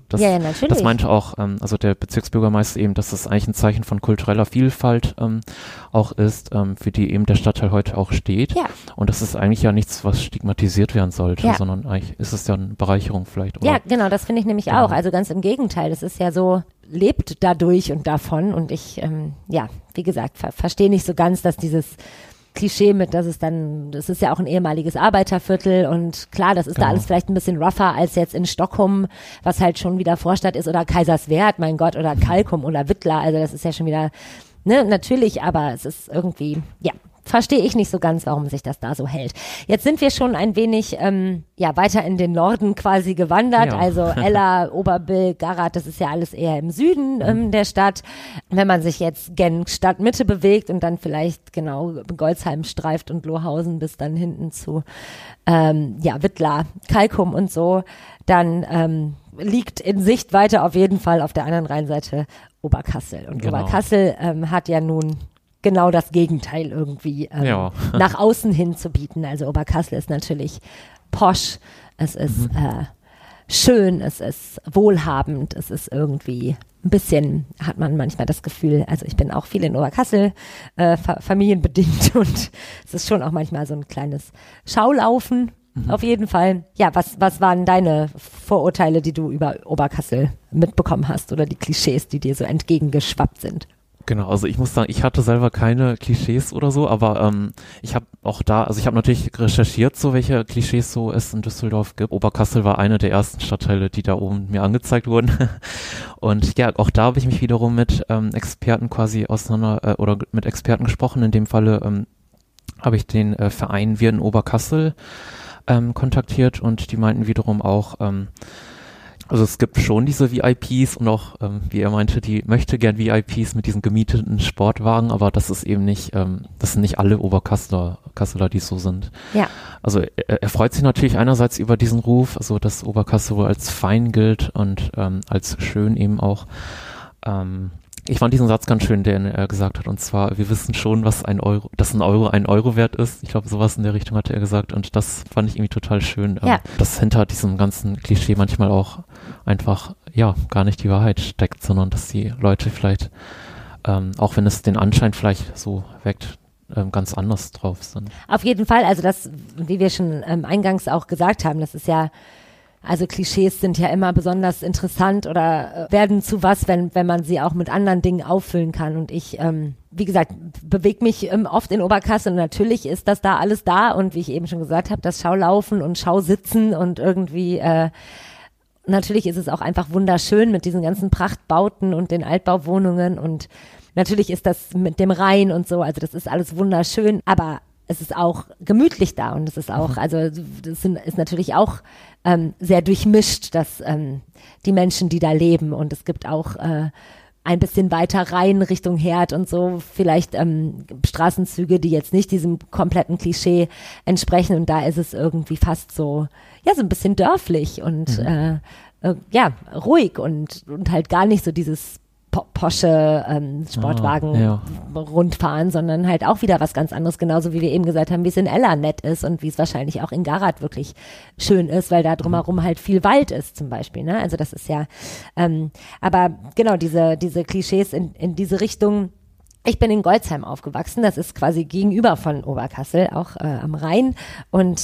das meinte auch also der Bezirksbürgermeister eben, dass das eigentlich ein Zeichen von kultureller Vielfalt auch ist, für die eben der Stadtteil heute auch steht. Ja. Und das ist eigentlich ja nichts, was stigmatisiert werden sollte, sondern eigentlich ist es ja eine Bereicherung vielleicht. Oder? Ja, genau, das finde ich nämlich auch. Also ganz im Gegenteil, das ist ja so, lebt dadurch und davon und ich, wie gesagt, verstehe nicht so ganz, dass dieses Klischee mit, das ist ja auch ein ehemaliges Arbeiterviertel und klar, das ist da alles vielleicht ein bisschen rougher als jetzt in Stockholm, was halt schon wieder Vorstadt ist oder Kaiserswerth, mein Gott, oder Kalkum oder Wittler, also das ist ja schon wieder, natürlich, aber es ist irgendwie, verstehe ich nicht so ganz, warum sich das da so hält. Jetzt sind wir schon ein wenig weiter in den Norden quasi gewandert, also Eller, Oberbilk, Garrard, das ist ja alles eher im Süden der Stadt. Wenn man sich jetzt gen Stadtmitte bewegt und dann vielleicht genau Golzheim streift und Lohausen bis dann hinten zu Wittlar, Kalkum und so, dann liegt in Sichtweite auf jeden Fall auf der anderen Rheinseite Oberkassel. Und Oberkassel hat ja nun genau das Gegenteil irgendwie nach außen hin zu bieten. Also Oberkassel ist natürlich posch, es ist schön, es ist wohlhabend, es ist irgendwie ein bisschen, hat man manchmal das Gefühl, also ich bin auch viel in Oberkassel, familienbedingt und es ist schon auch manchmal so ein kleines Schaulaufen. Auf jeden Fall. Ja, was waren deine Vorurteile, die du über Oberkassel mitbekommen hast oder die Klischees, die dir so entgegengeschwappt sind? Genau, also ich muss sagen, ich hatte selber keine Klischees oder so, aber ich habe auch ich habe natürlich recherchiert, so welche Klischees so es in Düsseldorf gibt. Oberkassel war einer der ersten Stadtteile, die da oben mir angezeigt wurden. Und ja, auch da habe ich mich wiederum mit Experten quasi oder mit Experten gesprochen. In dem Falle habe ich den Verein Wir in Oberkassel kontaktiert und die meinten wiederum auch, Also es gibt schon diese VIPs und auch, wie er meinte, die möchte gern VIPs mit diesen gemieteten Sportwagen, aber das ist eben nicht, das sind nicht alle Oberkasseler, die so sind. Ja. Also er freut sich natürlich einerseits über diesen Ruf, also dass Oberkassel wohl als fein gilt und als schön eben auch. Ich fand diesen Satz ganz schön, den er gesagt hat, und zwar, wir wissen schon, dass ein Euro wert ist. Ich glaube, sowas in der Richtung hatte er gesagt, und das fand ich irgendwie total schön, dass hinter diesem ganzen Klischee manchmal auch einfach, gar nicht die Wahrheit steckt, sondern dass die Leute vielleicht, auch wenn es den Anschein vielleicht so weckt, ganz anders drauf sind. Auf jeden Fall, also das, wie wir schon eingangs auch gesagt haben, das ist ja, also Klischees sind ja immer besonders interessant oder werden zu was, wenn man sie auch mit anderen Dingen auffüllen kann. Und ich, wie gesagt, bewege mich oft in Oberkassel und natürlich ist das da alles da. Und wie ich eben schon gesagt habe, das Schaulaufen und Schausitzen und irgendwie, natürlich ist es auch einfach wunderschön mit diesen ganzen Prachtbauten und den Altbauwohnungen. Und natürlich ist das mit dem Rhein und so, also das ist alles wunderschön, aber es ist auch gemütlich da und es ist auch, also das ist natürlich auch sehr durchmischt, dass die Menschen, die da leben, und es gibt auch ein bisschen weiter rein Richtung Herd und so vielleicht Straßenzüge, die jetzt nicht diesem kompletten Klischee entsprechen, und da ist es irgendwie fast so, so ein bisschen dörflich und ruhig und halt gar nicht so dieses Porsche Sportwagen rundfahren, sondern halt auch wieder was ganz anderes, genauso wie wir eben gesagt haben, wie es in Ella nett ist und wie es wahrscheinlich auch in Garat wirklich schön ist, weil da drumherum halt viel Wald ist zum Beispiel, ne? Also das ist ja, aber genau, diese Klischees in diese Richtung. Ich bin in Golzheim aufgewachsen, das ist quasi gegenüber von Oberkassel, auch am Rhein, und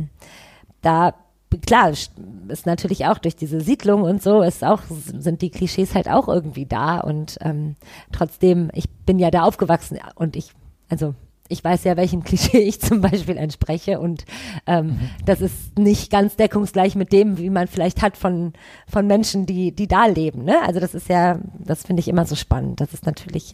da klar, ist natürlich auch durch diese Siedlung und so, sind die Klischees halt auch irgendwie da, und trotzdem, ich bin ja da aufgewachsen und ich weiß ja, welchem Klischee ich zum Beispiel entspreche, und das ist nicht ganz deckungsgleich mit dem, wie man vielleicht hat von Menschen, die da leben, ne? Also das ist ja, das finde ich immer so spannend. Das ist natürlich,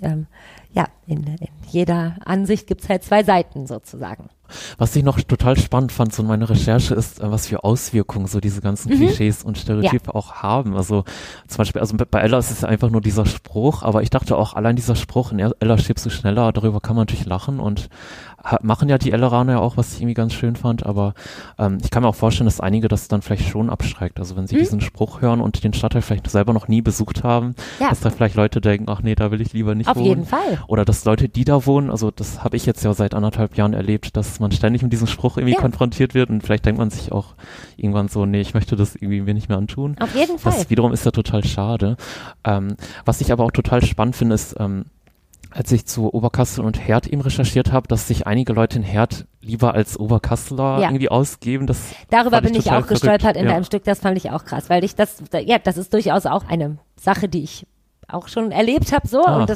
in jeder Ansicht gibt's halt zwei Seiten sozusagen. Was ich noch total spannend fand, so in meiner Recherche, ist, was für Auswirkungen so diese ganzen Klischees und Stereotype auch haben. Also zum Beispiel, also bei Ella ist es ja einfach nur dieser Spruch, aber ich dachte auch, allein dieser Spruch, in Ella stirbst du schneller, darüber kann man natürlich lachen, und machen ja die Elleraner ja auch, was ich irgendwie ganz schön fand, aber ich kann mir auch vorstellen, dass einige das dann vielleicht schon abschreckt. Also wenn sie diesen Spruch hören und den Stadtteil vielleicht selber noch nie besucht haben, dass da vielleicht Leute denken, ach nee, da will ich lieber nicht wohnen. Auf jeden Fall. Oder dass Leute, die da wohnen, also das habe ich jetzt ja seit 1,5 Jahren erlebt, dass man ständig mit diesem Spruch irgendwie konfrontiert wird, und vielleicht denkt man sich auch irgendwann so, nee, ich möchte das irgendwie mir nicht mehr antun. Auf jeden Fall. Das wiederum ist ja total schade. Was ich aber auch total spannend finde, ist, als ich zu Oberkassel und Herd eben recherchiert habe, dass sich einige Leute in Herd lieber als Oberkasseler irgendwie ausgeben. Darüber bin ich auch gestolpert in deinem Stück, das fand ich auch krass, weil das ist durchaus auch eine Sache, die ich auch schon erlebt habe, so, und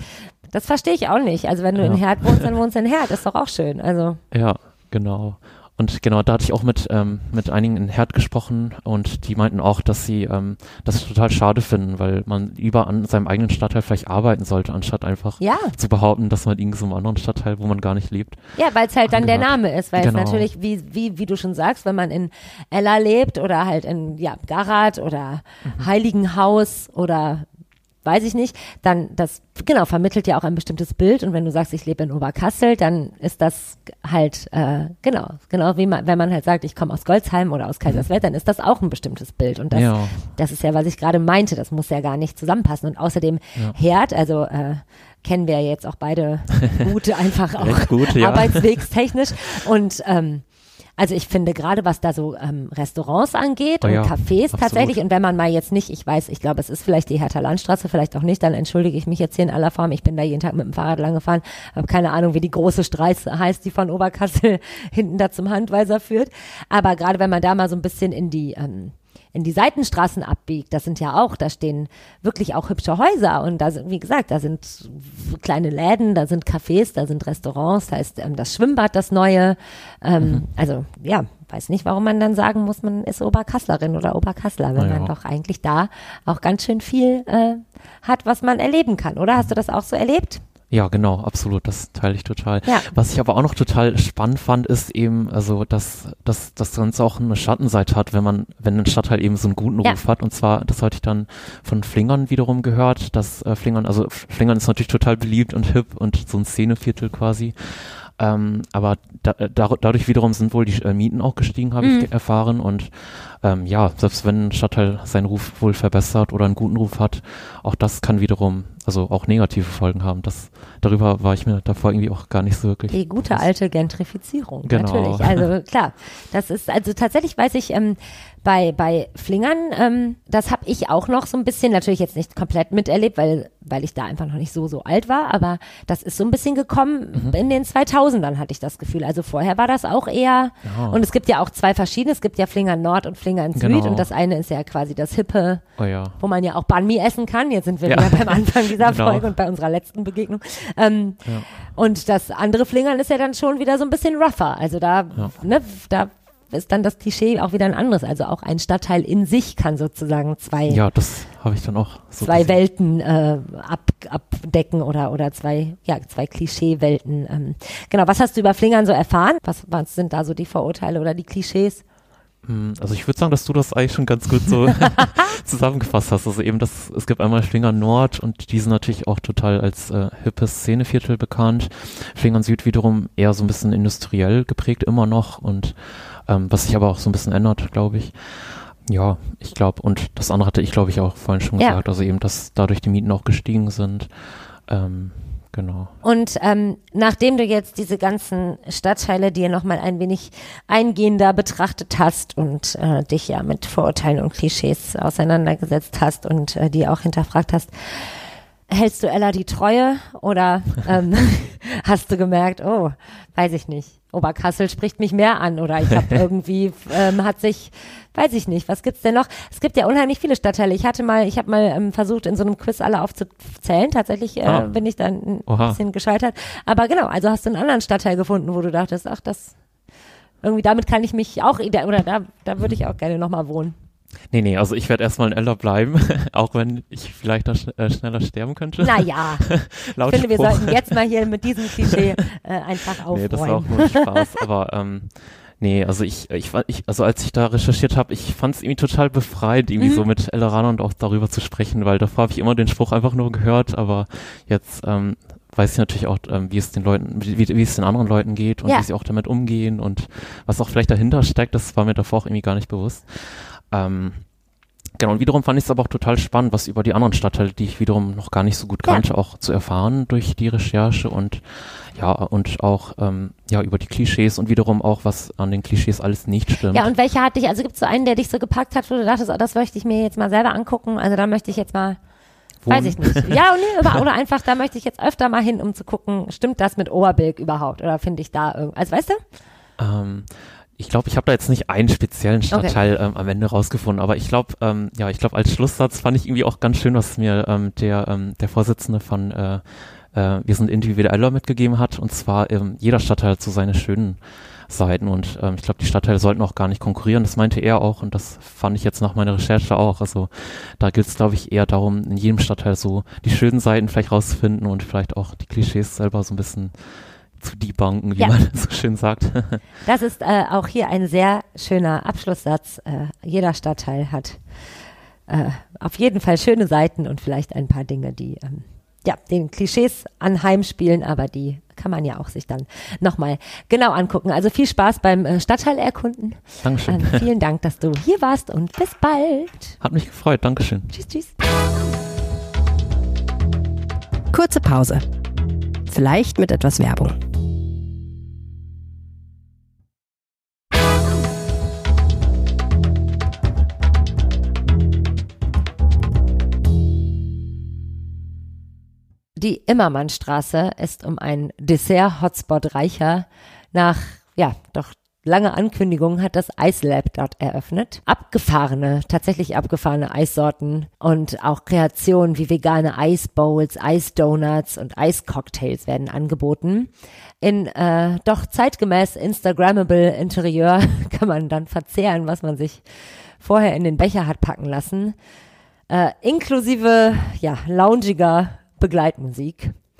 das verstehe ich auch nicht. Also wenn du in Herd wohnst, dann wohnst du in Herd, ist doch auch schön. Also. Ja, genau. Und genau, da hatte ich auch mit einigen in Herd gesprochen, und die meinten auch, dass sie das total schade finden, weil man lieber an seinem eigenen Stadtteil vielleicht arbeiten sollte, anstatt einfach zu behaupten, dass man in so einem anderen Stadtteil, wo man gar nicht lebt. Ja, weil es halt dann der Name ist, weil es natürlich, wie du schon sagst, wenn man in Ella lebt oder halt in Garat oder Heiligenhaus oder weiß ich nicht, dann das, vermittelt ja auch ein bestimmtes Bild, und wenn du sagst, ich lebe in Oberkassel, dann ist das halt, genau wie wenn man halt sagt, ich komme aus Golzheim oder aus Kaiserswerth, dann ist das auch ein bestimmtes Bild, und das ist ja, was ich gerade meinte, das muss ja gar nicht zusammenpassen, und außerdem Herd, also kennen wir jetzt auch beide gut, einfach auch gut, arbeitswegstechnisch, und also ich finde gerade, was da so Restaurants angeht und Cafés tatsächlich, und wenn man mal jetzt nicht, ich glaube, es ist vielleicht die Hertha Landstraße, vielleicht auch nicht, dann entschuldige ich mich jetzt hier in aller Form, ich bin da jeden Tag mit dem Fahrrad lang gefahren, habe keine Ahnung, wie die große Straße heißt, die von Oberkassel hinten da zum Handweiser führt, aber gerade wenn man da mal so ein bisschen in die Seitenstraßen abbiegt, das sind ja auch, da stehen wirklich auch hübsche Häuser, und da sind, wie gesagt, da sind kleine Läden, da sind Cafés, da sind Restaurants, da ist das Schwimmbad, das neue, also weiß nicht, warum man dann sagen muss, man ist Oberkasslerin oder Oberkassler, wenn man doch eigentlich da auch ganz schön viel hat, was man erleben kann, oder? Hast du das auch so erlebt? Ja, genau, absolut, das teile ich total. Ja. Was ich aber auch noch total spannend fand, ist eben, also, dass das Ganze auch eine Schattenseite hat, wenn ein Stadtteil eben so einen guten Ruf hat. Und zwar, das hatte ich dann von Flingern wiederum gehört, dass Flingern ist natürlich total beliebt und hip und so ein Szeneviertel quasi. Aber dadurch wiederum sind wohl die Mieten auch gestiegen, habe ich erfahren. Und selbst wenn ein Stadtteil seinen Ruf wohl verbessert oder einen guten Ruf hat, auch das kann wiederum, also auch negative Folgen haben. Darüber war ich mir davor irgendwie auch gar nicht so wirklich. Die gute alte Gentrifizierung, genau. Natürlich. Also klar, das ist, also tatsächlich weiß ich, bei Flingern, das habe ich auch noch so ein bisschen, natürlich jetzt nicht komplett miterlebt, weil ich da einfach noch nicht so alt war, aber das ist so ein bisschen gekommen in den 2000ern, hatte ich das Gefühl. Also vorher war das auch eher, und es gibt ja auch zwei verschiedene, es gibt ja Flingern Nord und Flingern Süd und das eine ist ja quasi das hippe, wo man ja auch Banh Mi essen kann. Jetzt sind wir wieder beim Anfang dieser Folge und bei unserer letzten Begegnung. Und das andere Flingern ist ja dann schon wieder so ein bisschen rougher. Also da ist dann das Klischee auch wieder ein anderes. Also auch ein Stadtteil in sich kann sozusagen das habe ich dann auch so zwei Welten abdecken oder zwei Klischeewelten. Genau, was hast du über Flingern so erfahren? Was sind da so die Vorurteile oder die Klischees? Also ich würde sagen, dass du das eigentlich schon ganz gut so zusammengefasst hast. Also eben es gibt einmal Flingern Nord und die sind natürlich auch total als hippes Szeneviertel bekannt. Flingern Süd wiederum eher so ein bisschen industriell geprägt immer noch und was sich aber auch so ein bisschen ändert, glaube ich. Ja, ich glaube, und das andere hatte ich, glaube ich, auch vorhin schon gesagt, also eben, dass dadurch die Mieten auch gestiegen sind. Genau. Und nachdem du jetzt diese ganzen Stadtteile dir nochmal ein wenig eingehender betrachtet hast und dich ja mit Vorurteilen und Klischees auseinandergesetzt hast und die auch hinterfragt hast, hältst du Ella die Treue oder hast du gemerkt, oh, weiß ich nicht, Oberkassel spricht mich mehr an oder ich habe irgendwie, weiß ich nicht, was gibt's denn noch? Es gibt ja unheimlich viele Stadtteile. Ich habe mal versucht, in so einem Quiz alle aufzuzählen. Tatsächlich bin ich dann ein bisschen gescheitert. Aber genau, also hast du einen anderen Stadtteil gefunden, wo du dachtest, ach, das, irgendwie damit kann ich mich auch, oder da würde ich auch gerne nochmal wohnen. Nee, also ich werde erstmal in Eller bleiben, auch wenn ich vielleicht da schneller sterben könnte. Naja, ich finde, wir sollten jetzt mal hier mit diesem Klischee einfach aufräumen. Nee, das war auch nur Spaß, aber nee, also also als ich da recherchiert habe, ich fand es irgendwie total befreit, irgendwie so mit Elleranern und auch darüber zu sprechen, weil davor habe ich immer den Spruch einfach nur gehört, aber jetzt weiß ich natürlich auch, wie es den Leuten, wie es den anderen Leuten geht und wie sie auch damit umgehen und was auch vielleicht dahinter steckt, das war mir davor auch irgendwie gar nicht bewusst. Genau, und wiederum fand ich es aber auch total spannend, was über die anderen Stadtteile, die ich wiederum noch gar nicht so gut kannte, auch zu erfahren durch die Recherche und auch über die Klischees und wiederum auch, was an den Klischees alles nicht stimmt. Ja, und welcher hat dich, also gibt es so einen, der dich so gepackt hat, wo du dachtest, oh, das möchte ich mir jetzt mal selber angucken, also da möchte ich jetzt mal, weiß ich nicht. Ja, oder einfach, da möchte ich jetzt öfter mal hin, um zu gucken, stimmt das mit Oberbilk überhaupt oder finde ich da irgendwas, also weißt du? Ich glaube, ich habe da jetzt nicht einen speziellen Stadtteil am Ende rausgefunden, aber ich glaube, als Schlusssatz fand ich irgendwie auch ganz schön, was mir der Vorsitzende von Wir sind individueller mitgegeben hat, und zwar jeder Stadtteil hat so seine schönen Seiten und ich glaube, die Stadtteile sollten auch gar nicht konkurrieren, das meinte er auch und das fand ich jetzt nach meiner Recherche auch, also da gilt es, glaube ich, eher darum, in jedem Stadtteil so die schönen Seiten vielleicht rauszufinden und vielleicht auch die Klischees selber so ein bisschen zu debunken, wie man so schön sagt. Das ist auch hier ein sehr schöner Abschlusssatz. Jeder Stadtteil hat auf jeden Fall schöne Seiten und vielleicht ein paar Dinge, die den Klischees anheimspielen, aber die kann man ja auch sich dann nochmal genau angucken. Also viel Spaß beim Stadtteil erkunden. Dankeschön. Vielen Dank, dass du hier warst und bis bald. Hat mich gefreut. Dankeschön. Tschüss. Kurze Pause. Vielleicht mit etwas Werbung. Die Immermannstraße ist um ein Dessert-Hotspot reicher. Nach, doch lange Ankündigung hat das Eislab dort eröffnet. Tatsächlich abgefahrene Eissorten und auch Kreationen wie vegane Eisbowls, Eisdonuts und Eiscocktails werden angeboten. In doch zeitgemäß Instagrammable Interieur kann man dann verzehren, was man sich vorher in den Becher hat packen lassen. Inklusive, loungiger Begleitmusik.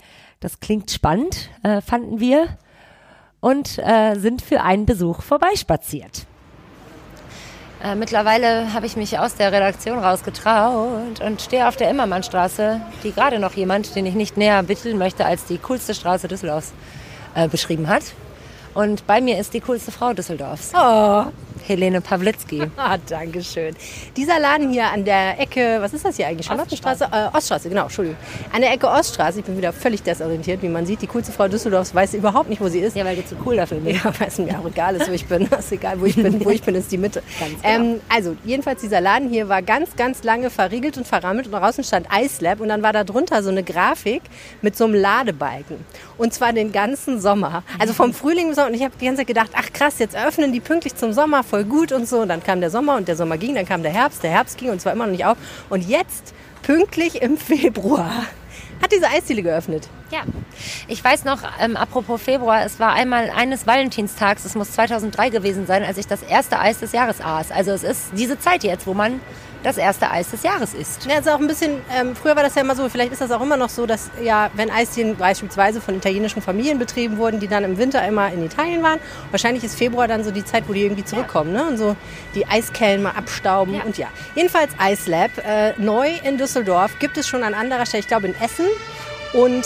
Das klingt spannend, fanden wir, und sind für einen Besuch vorbeispaziert. Mittlerweile habe ich mich aus der Redaktion rausgetraut und stehe auf der Immermannstraße, die gerade noch jemand, den ich nicht näher betiteln möchte, als die coolste Straße Düsseldorfs beschrieben hat. Und bei mir ist die coolste Frau Düsseldorfs. Oh, Helene Pawlitzki. danke schön. Dieser Laden hier an der Ecke, was ist das hier eigentlich? Charlottenstraße? Oststraße, genau, Entschuldigung. An der Ecke Oststraße, ich bin wieder völlig desorientiert, wie man sieht. Die coolste Frau Düsseldorfs weiß überhaupt nicht, wo sie ist. Ja, weil du zu cool dafür bist. Ja, weil es mir auch egal ist, wo ich bin. Es ist egal, wo ich bin. Wo ich bin, ist die Mitte. Ganz genau. Also, jedenfalls dieser Laden hier war ganz, ganz lange verriegelt und verrammelt und draußen stand iSlab und dann war da drunter so eine Grafik mit so einem Ladebalken. Und zwar den ganzen Sommer. Also vom Frühling bis Sommer. Und ich habe die ganze Zeit gedacht, ach krass, jetzt öffnen die pünktlich zum Sommer, voll gut und so. Und dann kam der Sommer und der Sommer ging, dann kam der Herbst ging und zwar immer noch nicht auf. Und jetzt, pünktlich im Februar, hat diese Eisdiele geöffnet. Ja, ich weiß noch, apropos Februar, es war einmal eines Valentinstags, es muss 2003 gewesen sein, als ich das erste Eis des Jahres aß. Also es ist diese Zeit jetzt, wo man das erste Eis des Jahres isst. Ja, ist auch ein bisschen, früher war das ja immer so, vielleicht ist das auch immer noch so, dass ja, wenn Eisdielen beispielsweise von italienischen Familien betrieben wurden, die dann im Winter immer in Italien waren, wahrscheinlich ist Februar dann so die Zeit, wo die irgendwie zurückkommen, ne? Und so die Eiskellen mal abstauben und ja. Jedenfalls iSlab, neu in Düsseldorf, gibt es schon an anderer Stelle, ich glaube in Essen. Und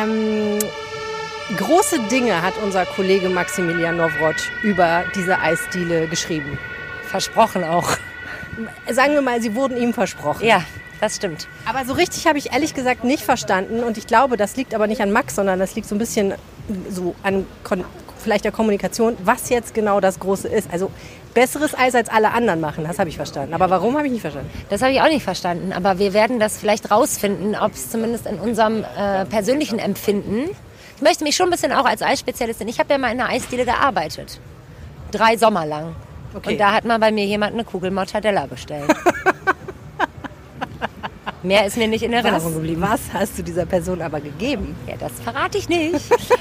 große Dinge hat unser Kollege Maximilian Nowroth über diese Eisdiele geschrieben. Versprochen auch. Sagen wir mal, sie wurden ihm versprochen. Ja, das stimmt. Aber so richtig habe ich ehrlich gesagt nicht verstanden. Und ich glaube, das liegt aber nicht an Max, sondern das liegt so ein bisschen so an vielleicht der Kommunikation, was jetzt genau das Große ist. Also besseres Eis als alle anderen machen, das habe ich verstanden. Aber warum, habe ich nicht verstanden. Das habe ich auch nicht verstanden. Aber wir werden das vielleicht rausfinden, ob es zumindest in unserem persönlichen Empfinden. Ich möchte mich schon ein bisschen auch als Eisspezialistin. Ich habe ja mal in einer Eisdiele gearbeitet. 3 Sommer lang. Okay. Und da hat mal bei mir jemand eine Kugel Mortadella bestellt. Mehr ist mir nicht in Erinnerung geblieben. Was hast du dieser Person aber gegeben? Ja, das verrate ich nicht.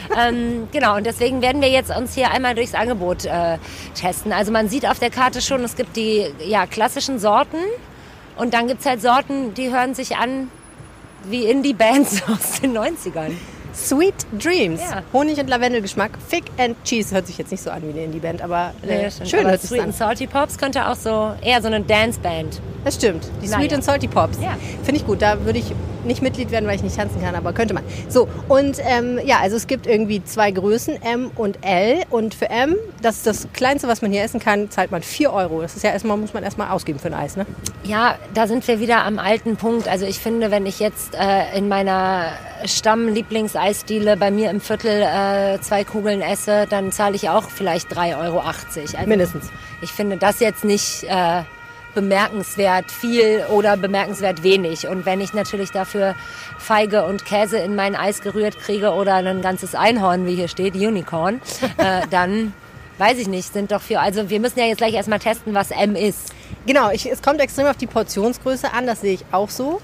Genau, und deswegen werden wir jetzt uns hier einmal durchs Angebot testen. Also man sieht auf der Karte schon, es gibt die klassischen Sorten und dann gibt es halt Sorten, die hören sich an wie Indie-Bands aus den 90ern. Sweet Dreams, Ja. Honig- und Lavendelgeschmack, Fig and Cheese, hört sich jetzt nicht so an wie eine Indie-Band, aber schön Aber hört sich Sweet an. and Salty Pops könnte auch so eher so eine Dance-Band. Das stimmt, die Naja. Sweet and Salty Pops. Ja. Finde ich gut, da würde ich nicht Mitglied werden, weil ich nicht tanzen kann, aber könnte man. So, und also es gibt irgendwie 2 Größen, M und L. Und für M, das ist das Kleinste, was man hier essen kann, zahlt man 4 Euro. Das ist ja muss man erstmal ausgeben für ein Eis, ne? Ja, da sind wir wieder am alten Punkt. Also ich finde, wenn ich jetzt in meiner Stamm-Lieblingseisdiele bei mir im Viertel 2 Kugeln esse, dann zahle ich auch vielleicht 3,80 Euro. Also Mindestens. Ich finde das jetzt nicht bemerkenswert viel oder bemerkenswert wenig. Und wenn ich natürlich dafür Feige und Käse in mein Eis gerührt kriege oder ein ganzes Einhorn, wie hier steht, Unicorn, dann weiß ich nicht, sind doch also wir müssen ja jetzt gleich erstmal testen, was M ist. Genau, es kommt extrem auf die Portionsgröße an, das sehe ich auch so.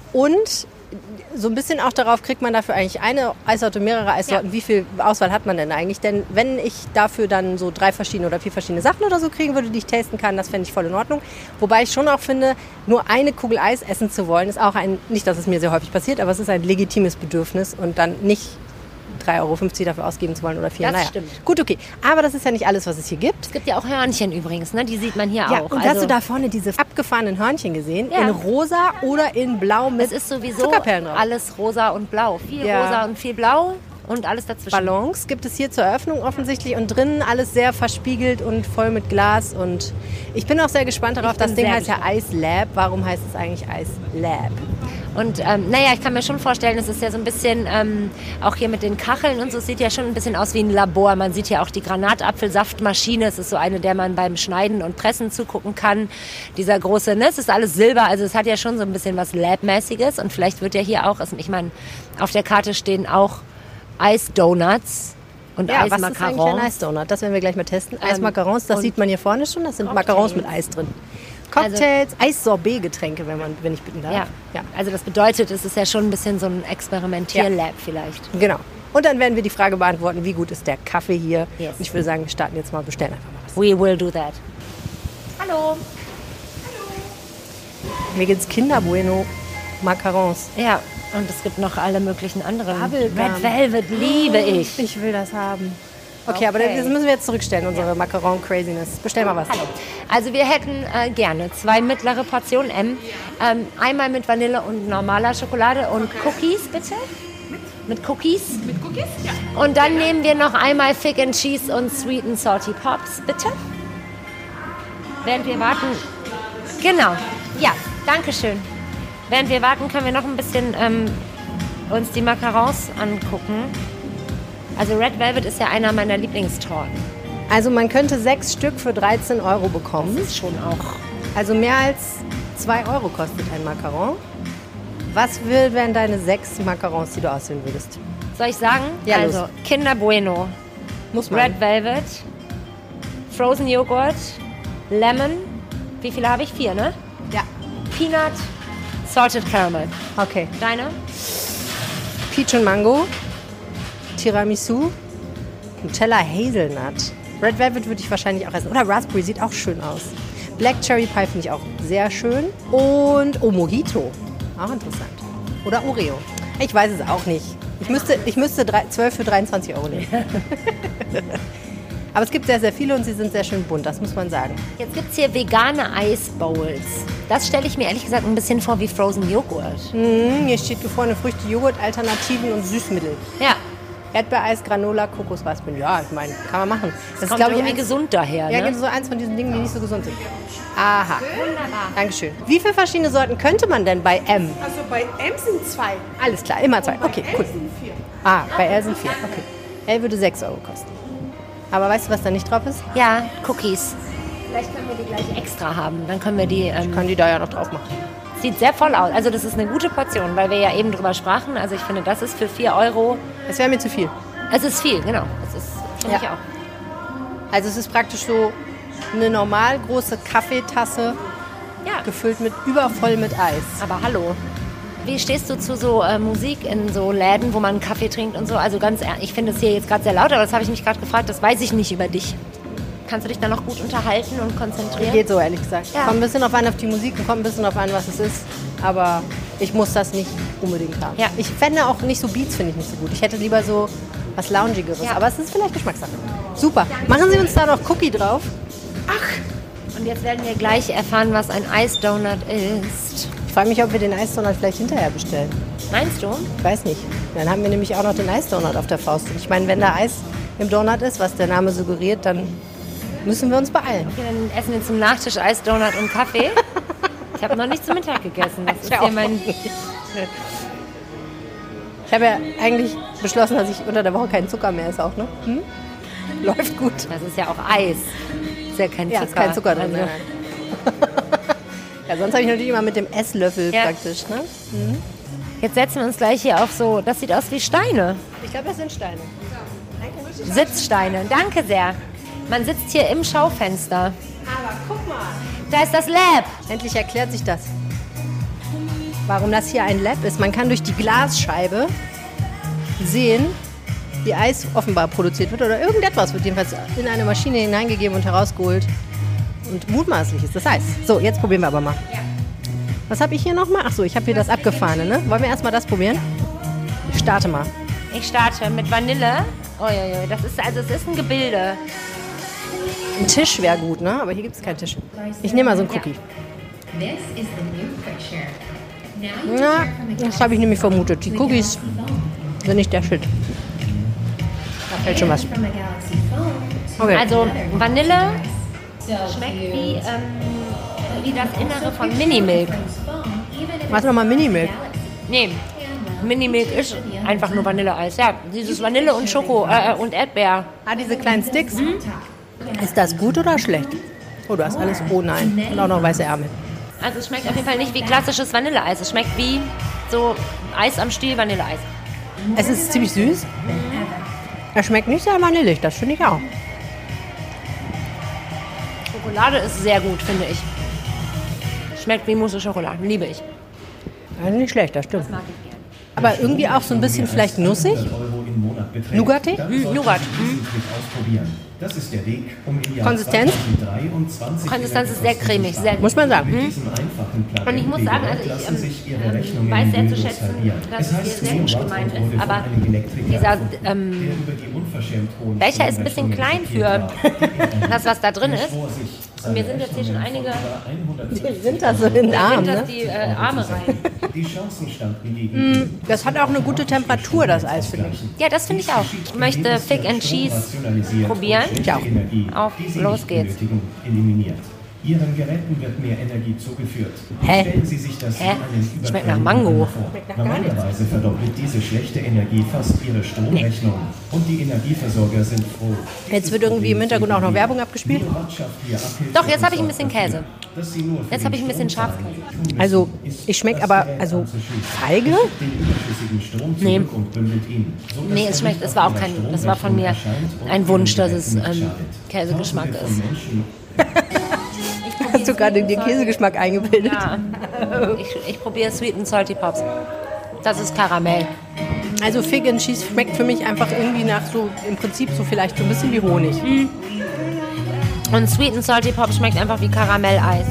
Und so ein bisschen auch darauf, kriegt man dafür eigentlich eine Eissorte, mehrere Eissorten, Wie viel Auswahl hat man denn eigentlich? Denn wenn ich dafür dann so 3 verschiedene oder 4 verschiedene Sachen oder so kriegen würde, die ich tasten kann, das fände ich voll in Ordnung. Wobei ich schon auch finde, nur eine Kugel Eis essen zu wollen, ist auch nicht, dass es mir sehr häufig passiert, aber es ist ein legitimes Bedürfnis und dann nicht 3,50 Euro dafür ausgeben zu wollen oder 4. Das stimmt. Gut, okay. Aber das ist ja nicht alles, was es hier gibt. Es gibt ja auch Hörnchen übrigens, ne? Die sieht man hier Ja, auch. und hast du da vorne diese abgefahrenen Hörnchen gesehen? Ja. In rosa oder in blau mit Es ist sowieso Zuckerperlen drauf. alles rosa und blau. Viel Ja. rosa und viel blau und alles dazwischen. Ballons gibt es hier zur Eröffnung offensichtlich und drinnen alles sehr verspiegelt und voll mit Glas und ich bin auch sehr gespannt darauf. Ich bin Das Ding sehr heißt ja iSlab. Warum heißt es eigentlich iSlab? Und ich kann mir schon vorstellen, es ist ja so ein bisschen, auch hier mit den Kacheln und so, es sieht ja schon ein bisschen aus wie ein Labor. Man sieht ja auch die Granatapfelsaftmaschine. Es ist so eine, der man beim Schneiden und Pressen zugucken kann. Dieser große, es ist alles Silber, also es hat ja schon so ein bisschen was Lab-mäßiges. Und vielleicht wird ja hier auch, ich meine, auf der Karte stehen auch Eisdonuts und Ja, was ist eigentlich ein Eismacarons. Eisdonut? Das werden wir gleich mal testen. Eismacarons, das und sieht man hier vorne schon. Das sind Cocktails. Macarons mit Eis drin. Cocktails, Eissorbet-Getränke, wenn ich bitten darf. Ja. Also das bedeutet, es ist ja schon ein bisschen so ein Experimentierlab vielleicht. Genau. Und dann werden wir die Frage beantworten, wie gut ist der Kaffee hier. Yes. Und ich würde sagen, wir starten jetzt mal, bestellen einfach mal was. We will do that. Mir gibt's Kinder Bueno Macarons. Ja, Und es gibt noch alle möglichen anderen. Bubblegum. Red Velvet liebe ich. Ich will das haben. Okay, aber das müssen wir jetzt zurückstellen, unsere Macaron-Craziness. Bestell mal was. Hallo. Also wir hätten gerne 2 mittlere Portionen M. Einmal mit Vanille und normaler Schokolade und Cookies, bitte. Mit Cookies? Mit Cookies? Ja. Und dann nehmen wir noch einmal Fig and Cheese und Sweet and Salty Pops, bitte. Während wir warten... Genau. Ja, danke schön. Während wir warten, können wir noch ein bisschen uns die Macarons angucken. Also Red Velvet ist ja einer meiner Lieblingstorten. Also man könnte 6 Stück für 13 € bekommen. Das ist schon auch... Also mehr als 2 € kostet ein Macaron. Was wären deine 6 Macarons, die du auswählen würdest? Soll ich sagen? Ja, also los. Kinder Bueno, Muss man. Red Velvet, Frozen Joghurt, Lemon. Wie viele habe ich? 4, ne? Ja. Peanut, Salted Caramel. Okay. Deine? Peach und Mango, Tiramisu, Nutella Hazelnut. Red Velvet würde ich wahrscheinlich auch essen. Oder Raspberry sieht auch schön aus. Black Cherry Pie finde ich auch sehr schön. Und Mojito. Auch interessant. Oder Oreo. Ich weiß es auch nicht. Ich müsste 12 für 23 € nehmen. Aber es gibt sehr, sehr viele und sie sind sehr schön bunt, das muss man sagen. Jetzt gibt es hier vegane Eisbowls. Das stelle ich mir ehrlich gesagt ein bisschen vor wie Frozen Joghurt. Hier steht gefrorene Früchte, Joghurt, Alternativen und Süßmittel. Ja, Erdbeereis, Granola, Kokosraspeln. Ja, ich meine, kann man machen. Das kommt glaube ich, irgendwie gesund daher. Ja, Ne? so eins von diesen Dingen, die nicht so gesund sind. Aha. Wunderbar. Dankeschön. Wie viele verschiedene Sorten könnte man denn bei M? Also bei M sind 2. Alles klar, immer 2. Okay, cool. sind 4. Bei L sind 4. Okay. L würde 6 € kosten. Aber weißt du, was da nicht drauf ist? Ja, Cookies. Vielleicht können wir die gleich extra haben. Dann können wir die... Kann die da ja noch drauf machen. Sieht sehr voll aus. Also das ist eine gute Portion, weil wir ja eben drüber sprachen. Also ich finde, das ist für 4 €. Das wäre mir zu viel. Es ist viel, genau. Das ist, finde Ja. ich auch. Also es ist praktisch so eine normal große Kaffeetasse, Ja. gefüllt mit übervoll mit Eis. Aber hallo. Wie stehst du zu so Musik in so Läden, wo man Kaffee trinkt und so? Also ganz ehrlich, ich finde es hier jetzt gerade sehr laut, aber das habe ich mich gerade gefragt, das weiß ich nicht über dich. Kannst du dich da noch gut unterhalten und konzentrieren? Geht so, ehrlich gesagt. Ja. Kommt ein bisschen auf die Musik und kommt ein bisschen auf was es ist. Aber ich muss das nicht unbedingt haben. Ja. Ich fände auch nicht so Beats, finde ich nicht so gut. Ich hätte lieber so was Loungigeres. Ja. Aber es ist vielleicht Geschmackssache. Super. Machen Sie uns da noch Cookie drauf. Und jetzt werden wir gleich erfahren, was ein Eisdonut ist. Ich frage mich, ob wir den Eisdonut vielleicht hinterher bestellen. Meinst du? Ich weiß nicht. Dann haben wir nämlich auch noch den Eisdonut auf der Faust. Und ich meine, wenn da Eis im Donut ist, was der Name suggeriert, dann müssen wir uns beeilen. Okay, dann essen wir zum Nachtisch Eisdonut und Kaffee. Ich habe noch nicht zu Mittag gegessen. Das ist Ich hier auch mein... Ich habe ja eigentlich beschlossen, dass ich unter der Woche keinen Zucker mehr esse auch, ne? Läuft gut. Das ist ja auch Eis. Ist ja kein Ja, Zucker. ist kein Zucker drin. Also, Nein. Ja, sonst habe ich natürlich immer mit dem Esslöffel Ja. praktisch, ne? jetzt setzen wir uns gleich hier auf so... Das sieht aus wie Steine. Ich glaube, das sind Steine. Sitzsteine. Danke sehr. Man sitzt hier im Schaufenster. Aber guck mal. Da ist das Lab. Endlich erklärt sich das. Warum das hier ein Lab ist. Man kann durch die Glasscheibe sehen, wie Eis offenbar produziert wird. Oder irgendetwas wird jedenfalls in eine Maschine hineingegeben und herausgeholt. Und mutmaßlich ist das Eis. So, jetzt probieren wir aber mal. Was habe ich hier nochmal? Achso, ich habe hier das Abgefahrene. Ne? Wollen wir erstmal das probieren? Ich starte mal. Ich starte mit Vanille. Uiuiui, das ist, also es ist ein Gebilde. Ein Tisch wäre gut, ne? Aber hier gibt es keinen Tisch. Ich nehme mal so einen Cookie. Na, das habe ich nämlich vermutet. Die Cookies sind nicht der Shit. Da fällt schon was. Okay. Also Vanille schmeckt wie das Innere von Minimilk. Mach nochmal Minimilk. Nee, Minimilk ist einfach nur Vanilleeis. Ja, dieses Vanille und Schoko und Erdbeer. Ah, diese kleinen Sticks. Ist das gut oder schlecht? Oh, du hast alles. Oh nein. Und auch noch weiße Ärmel. Also es schmeckt auf jeden Fall nicht wie klassisches Vanilleeis. Es schmeckt wie so Eis am Stiel Vanilleeis. Es ist ziemlich süß. Er schmeckt nicht sehr vanillig, das finde ich auch. Schokolade ist sehr gut, finde ich. Schmeckt wie Mousse Schokolade, liebe ich. Das ist nicht schlecht, das stimmt. Mag ich gerne. Aber irgendwie auch so ein bisschen vielleicht nussig. Nougatig? Nougat. Das ist der Weg, um im Jahr Konsistenz? 2023 Konsistenz ist sehr cremig, sehr gut. Muss man sagen. Und ich muss sagen, also ich weiß sehr zu schätzen, dass es hier sehr gut gemeint ist, aber dieser Becher ist ein bisschen klein für das, was da drin ist. Und mir sind jetzt hier schon einige Sind da so in den Arm, ne? die Arme rein. Die Chancen standen gegen Das hat auch eine gute Temperatur, das Eis, finde ich. Ja, das finde ich auch. Ich möchte Fig and Cheese probieren. Ich auch. Auf, los geht's. Eliminiert. Ihren Geräten wird mehr Energie zugeführt. Hä? Stellen Sie sich das Hä? in einem Schmeckt nach Mango. vor. Normalerweise verdoppelt diese schlechte Energie fast Ihre Stromrechnung. Und die Energieversorger sind froh. Jetzt wird irgendwie im Hintergrund auch noch Werbung abgespielt. Doch, jetzt habe ich ein bisschen Käse. Jetzt habe ich ein bisschen Schafskäse. Also, ich schmecke aber, also Feige? Nee. Nee, es schmeckt, es war auch kein, das war von mir ein Wunsch, dass es Käsegeschmack ist. Hast du gerade den Käsegeschmack eingebildet? Ja, ich probiere Sweet and Salty Pops. Das ist Karamell. Also Fig and Cheese schmeckt für mich einfach irgendwie nach so, im Prinzip so vielleicht so ein bisschen wie Honig. Und Sweet and Salty Pops schmeckt einfach wie Karamelleis.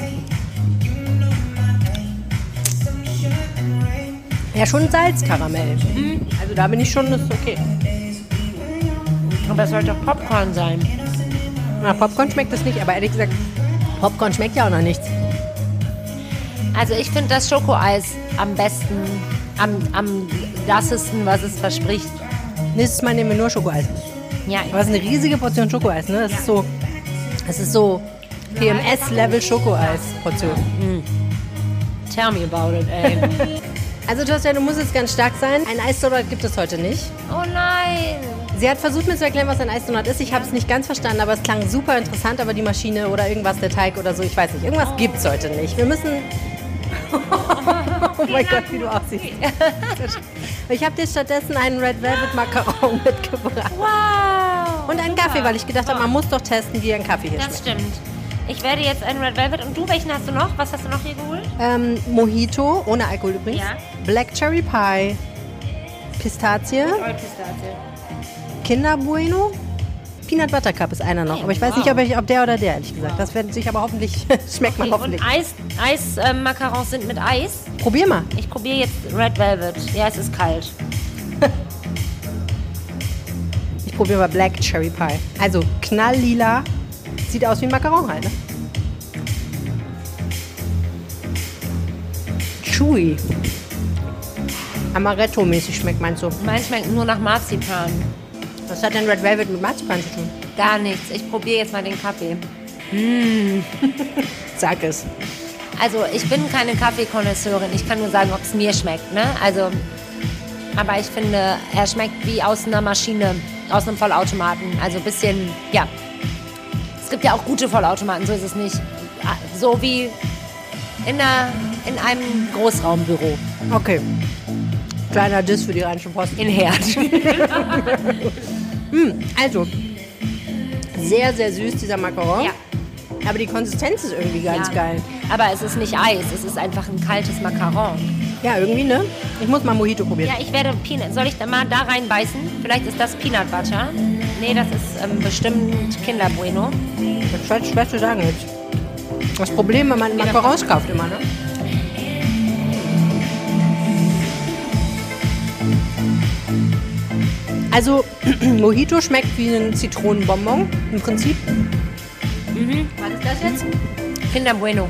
Ja, schon Salzkaramell. Also da bin ich schon, das ist okay. Aber es sollte doch Popcorn sein. Na, Popcorn schmeckt es nicht, aber ehrlich gesagt, Popcorn schmeckt ja auch noch nichts. Also ich finde das Schokoeis am besten, am lassesten, was es verspricht. Nächstes Mal nehmen wir nur Schokoeis. Ja, Aber es ist eine riesige Portion Schokoeis, ne? Das ist so PMS-Level Schokoeis-Portion. tell me about it, ey. Also Thorsten, du musst jetzt ganz stark sein. Ein Eisdonut gibt es heute nicht. Oh nein. Sie hat versucht mir zu erklären, was ein Eisdonut ist. Ich habe es nicht ganz verstanden, aber es klang super interessant. Aber die Maschine oder irgendwas, der Teig oder so, ich weiß nicht. Irgendwas gibt es heute nicht. Wir müssen... Oh mein Gott, wie du aussiehst. Ich habe dir stattdessen einen Red Velvet Macaron mitgebracht. Wow. Und einen Kaffee, weil ich gedacht habe, man muss doch testen, wie ein Kaffee hier Das schmeckt. stimmt. Ich werde jetzt einen Red Velvet. Und du, welchen hast du noch? Was hast du noch hier geholt? Mojito, ohne Alkohol übrigens. Ja. Black Cherry Pie. Pistazie. Kinder Bueno. Peanut Butter Cup ist einer noch. Aber ich weiß nicht, ob der oder der, ehrlich gesagt. Das wird sich aber hoffentlich, schmeckt man hoffentlich. Und Eismacarons sind mit Eis. Probier mal. Ich probiere jetzt Red Velvet. Ja, es ist kalt. Ich probiere mal Black Cherry Pie. Also knalllila. Sieht aus wie ein Macaron halt, ne? Chewy. Amaretto-mäßig schmeckt meinst du? Meins schmeckt nur nach Marzipan. Was hat denn Red Velvet mit Marzipan zu tun? Gar nichts. Ich probiere jetzt mal den Kaffee. Sag es. Also ich bin keine Kaffeekonnoisseurin. Ich kann nur sagen, ob es mir schmeckt. Ne? Also, aber ich finde, er schmeckt wie aus einer Maschine, aus einem Vollautomaten. Also ein bisschen, ja. Es gibt ja auch gute Vollautomaten, so ist es nicht. So wie in einem Großraumbüro. Okay. Kleiner Diss für die Rheinischen Post. In Herd. Also, sehr, sehr süß, dieser Macaron. Ja. Aber die Konsistenz ist irgendwie ganz geil. Aber es ist nicht Eis, es ist einfach ein kaltes Macaron. Ja, irgendwie, ne? Ich muss mal Mojito probieren. Ja, ich werde Peanut. Soll ich da mal da reinbeißen? Vielleicht ist das Peanut Butter. Nee, das ist bestimmt Kinder Bueno. Das ist schwer zu sagen jetzt. Das Problem, wenn man Macarons kauft immer, ne? Also, Mojito schmeckt wie ein Zitronenbonbon, im Prinzip. Was ist das jetzt? Kinder Bueno.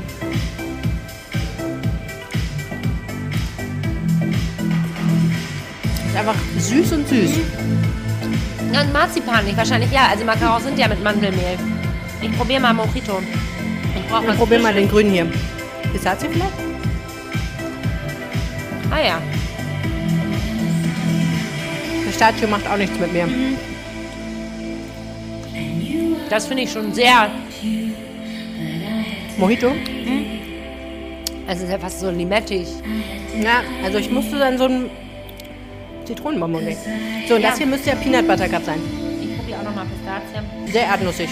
Ist einfach süß und süß. Ja, und Marzipan nicht, wahrscheinlich ja. Also Macarons sind ja mit Mandelmehl. Ich probiere mal Mojito. Ich brauche Ich probier mal den grünen hier. Pistazie vielleicht? Ah ja. Pistazio macht auch nichts mit mir. Das finde ich schon sehr. Mojito? Also es ist ja fast so limettig. Ja, also ich musste dann so einen Zitronenbonbon nehmen. So, und das hier müsste ja Peanut Butter Cup sein. Ich probiere auch nochmal Pistazie. Sehr erdnussig.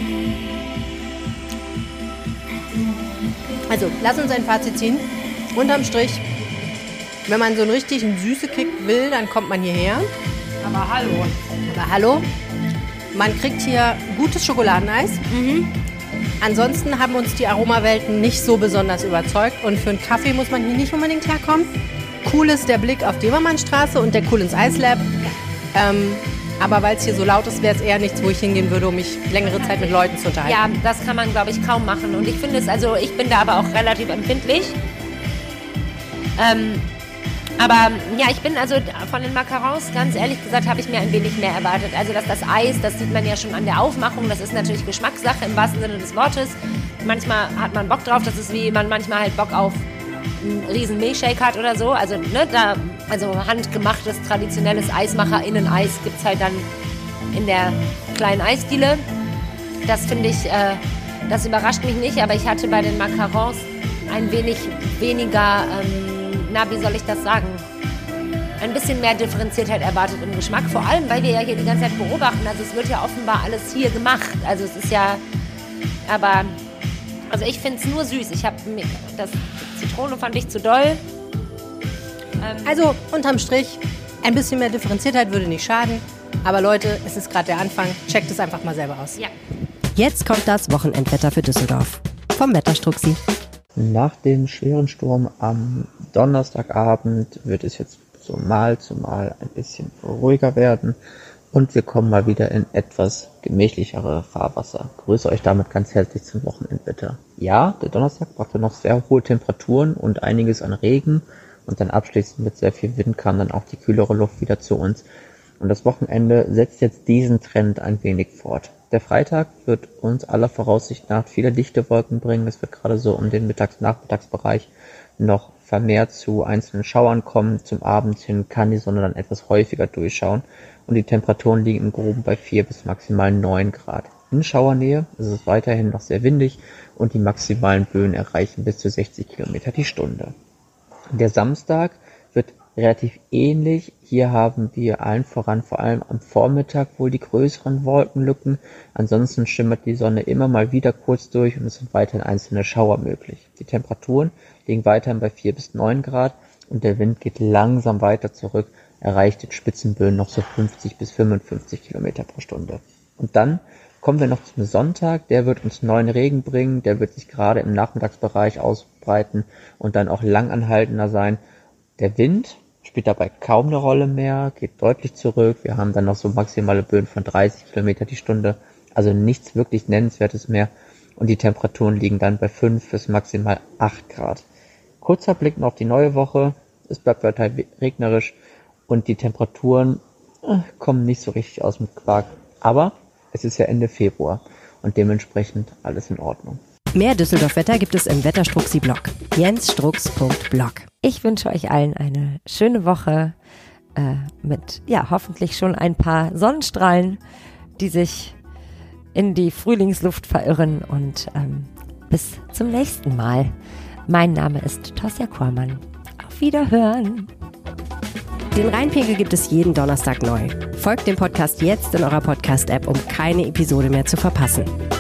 Also, lass uns ein Fazit ziehen. Unterm Strich, wenn man so einen richtigen Süße-Kick will, dann kommt man hierher. Aber hallo. Aber hallo, Man kriegt hier gutes Schokoladeneis. Ansonsten haben uns die Aromawelten nicht so besonders überzeugt. Und für einen Kaffee muss man hier nicht unbedingt herkommen. Cool ist der Blick auf die Debermannstraße und der Cool ins Ice Lab. Aber weil es hier so laut ist, wäre es eher nichts, wo ich hingehen würde, um mich längere Zeit mit Leuten zu unterhalten. Ja, das kann man, glaube ich, kaum machen. Und ich finde es, also ich bin da aber auch relativ empfindlich. Aber ja, ich bin also von den Macarons, ganz ehrlich gesagt, habe ich mir ein wenig mehr erwartet. Also dass das Eis, das sieht man ja schon an der Aufmachung, das ist natürlich Geschmackssache im wahrsten Sinne des Wortes. Manchmal hat man Bock drauf, das ist wie man manchmal halt Bock auf einen riesen Milchshake hat oder so. Also, also handgemachtes, traditionelles EismacherInnen-Eis gibt es halt dann in der kleinen Eisdiele. Das finde ich, das überrascht mich nicht, aber ich hatte bei den Macarons ein wenig weniger, wie soll ich das sagen? Ein bisschen mehr Differenziertheit erwartet im Geschmack, vor allem, weil wir ja hier die ganze Zeit beobachten. Also es wird ja offenbar alles hier gemacht. Also es ist ja, aber, also ich finde es nur süß. Ich habe das Zitrone fand ich zu doll. Also unterm Strich, ein bisschen mehr Differenziertheit würde nicht schaden. Aber Leute, es ist gerade der Anfang. Checkt es einfach mal selber aus. Ja. Jetzt kommt das Wochenendwetter für Düsseldorf. Vom Wetterstruxi. Nach dem schweren Sturm am Donnerstagabend wird es jetzt so mal zu mal ein bisschen ruhiger werden und wir kommen mal wieder in etwas gemächlichere Fahrwasser. Grüße euch damit ganz herzlich zum Wochenendwetter. Ja, der Donnerstag brachte noch sehr hohe Temperaturen und einiges an Regen und dann abschließend mit sehr viel Wind kam dann auch die kühlere Luft wieder zu uns. Und das Wochenende setzt jetzt diesen Trend ein wenig fort. Der Freitag wird uns aller Voraussicht nach viele dichte Wolken bringen. Es wird gerade so um den Mittags-Nachmittagsbereich noch vermehrt zu einzelnen Schauern kommen. Zum Abend hin kann die Sonne dann etwas häufiger durchschauen und die Temperaturen liegen im Groben bei 4 bis maximal 9 Grad. In Schauernähe ist es weiterhin noch sehr windig und die maximalen Böen erreichen bis zu 60 Kilometer die Stunde. Der Samstag wird relativ ähnlich. Hier haben wir allen voran, vor allem am Vormittag, wohl die größeren Wolkenlücken. Ansonsten schimmert die Sonne immer mal wieder kurz durch und es sind weiterhin einzelne Schauer möglich. Die Temperaturen liegen weiterhin bei 4 bis 9 Grad und der Wind geht langsam weiter zurück, erreicht in Spitzenböen noch so 50 bis 55 Kilometer pro Stunde. Und dann kommen wir noch zum Sonntag, der wird uns neuen Regen bringen, der wird sich gerade im Nachmittagsbereich ausbreiten und dann auch langanhaltender sein. Der Wind spielt dabei kaum eine Rolle mehr, geht deutlich zurück. Wir haben dann noch so maximale Böen von 30 Kilometer die Stunde, also nichts wirklich Nennenswertes mehr. Und die Temperaturen liegen dann bei 5 bis maximal 8 Grad. Kurzer Blick noch auf die neue Woche. Es bleibt weiter regnerisch und die Temperaturen kommen nicht so richtig aus dem Quark. Aber es ist ja Ende Februar und dementsprechend alles in Ordnung. Mehr Düsseldorf-Wetter gibt es im Wetterstruxi-Blog. jensstrux.blog. Ich wünsche euch allen eine schöne Woche mit hoffentlich schon ein paar Sonnenstrahlen, die sich in die Frühlingsluft verirren und bis zum nächsten Mal. Mein Name ist Tosja Kormann. Auf Wiederhören. Den Rheinpegel gibt es jeden Donnerstag neu. Folgt dem Podcast jetzt in eurer Podcast-App, um keine Episode mehr zu verpassen.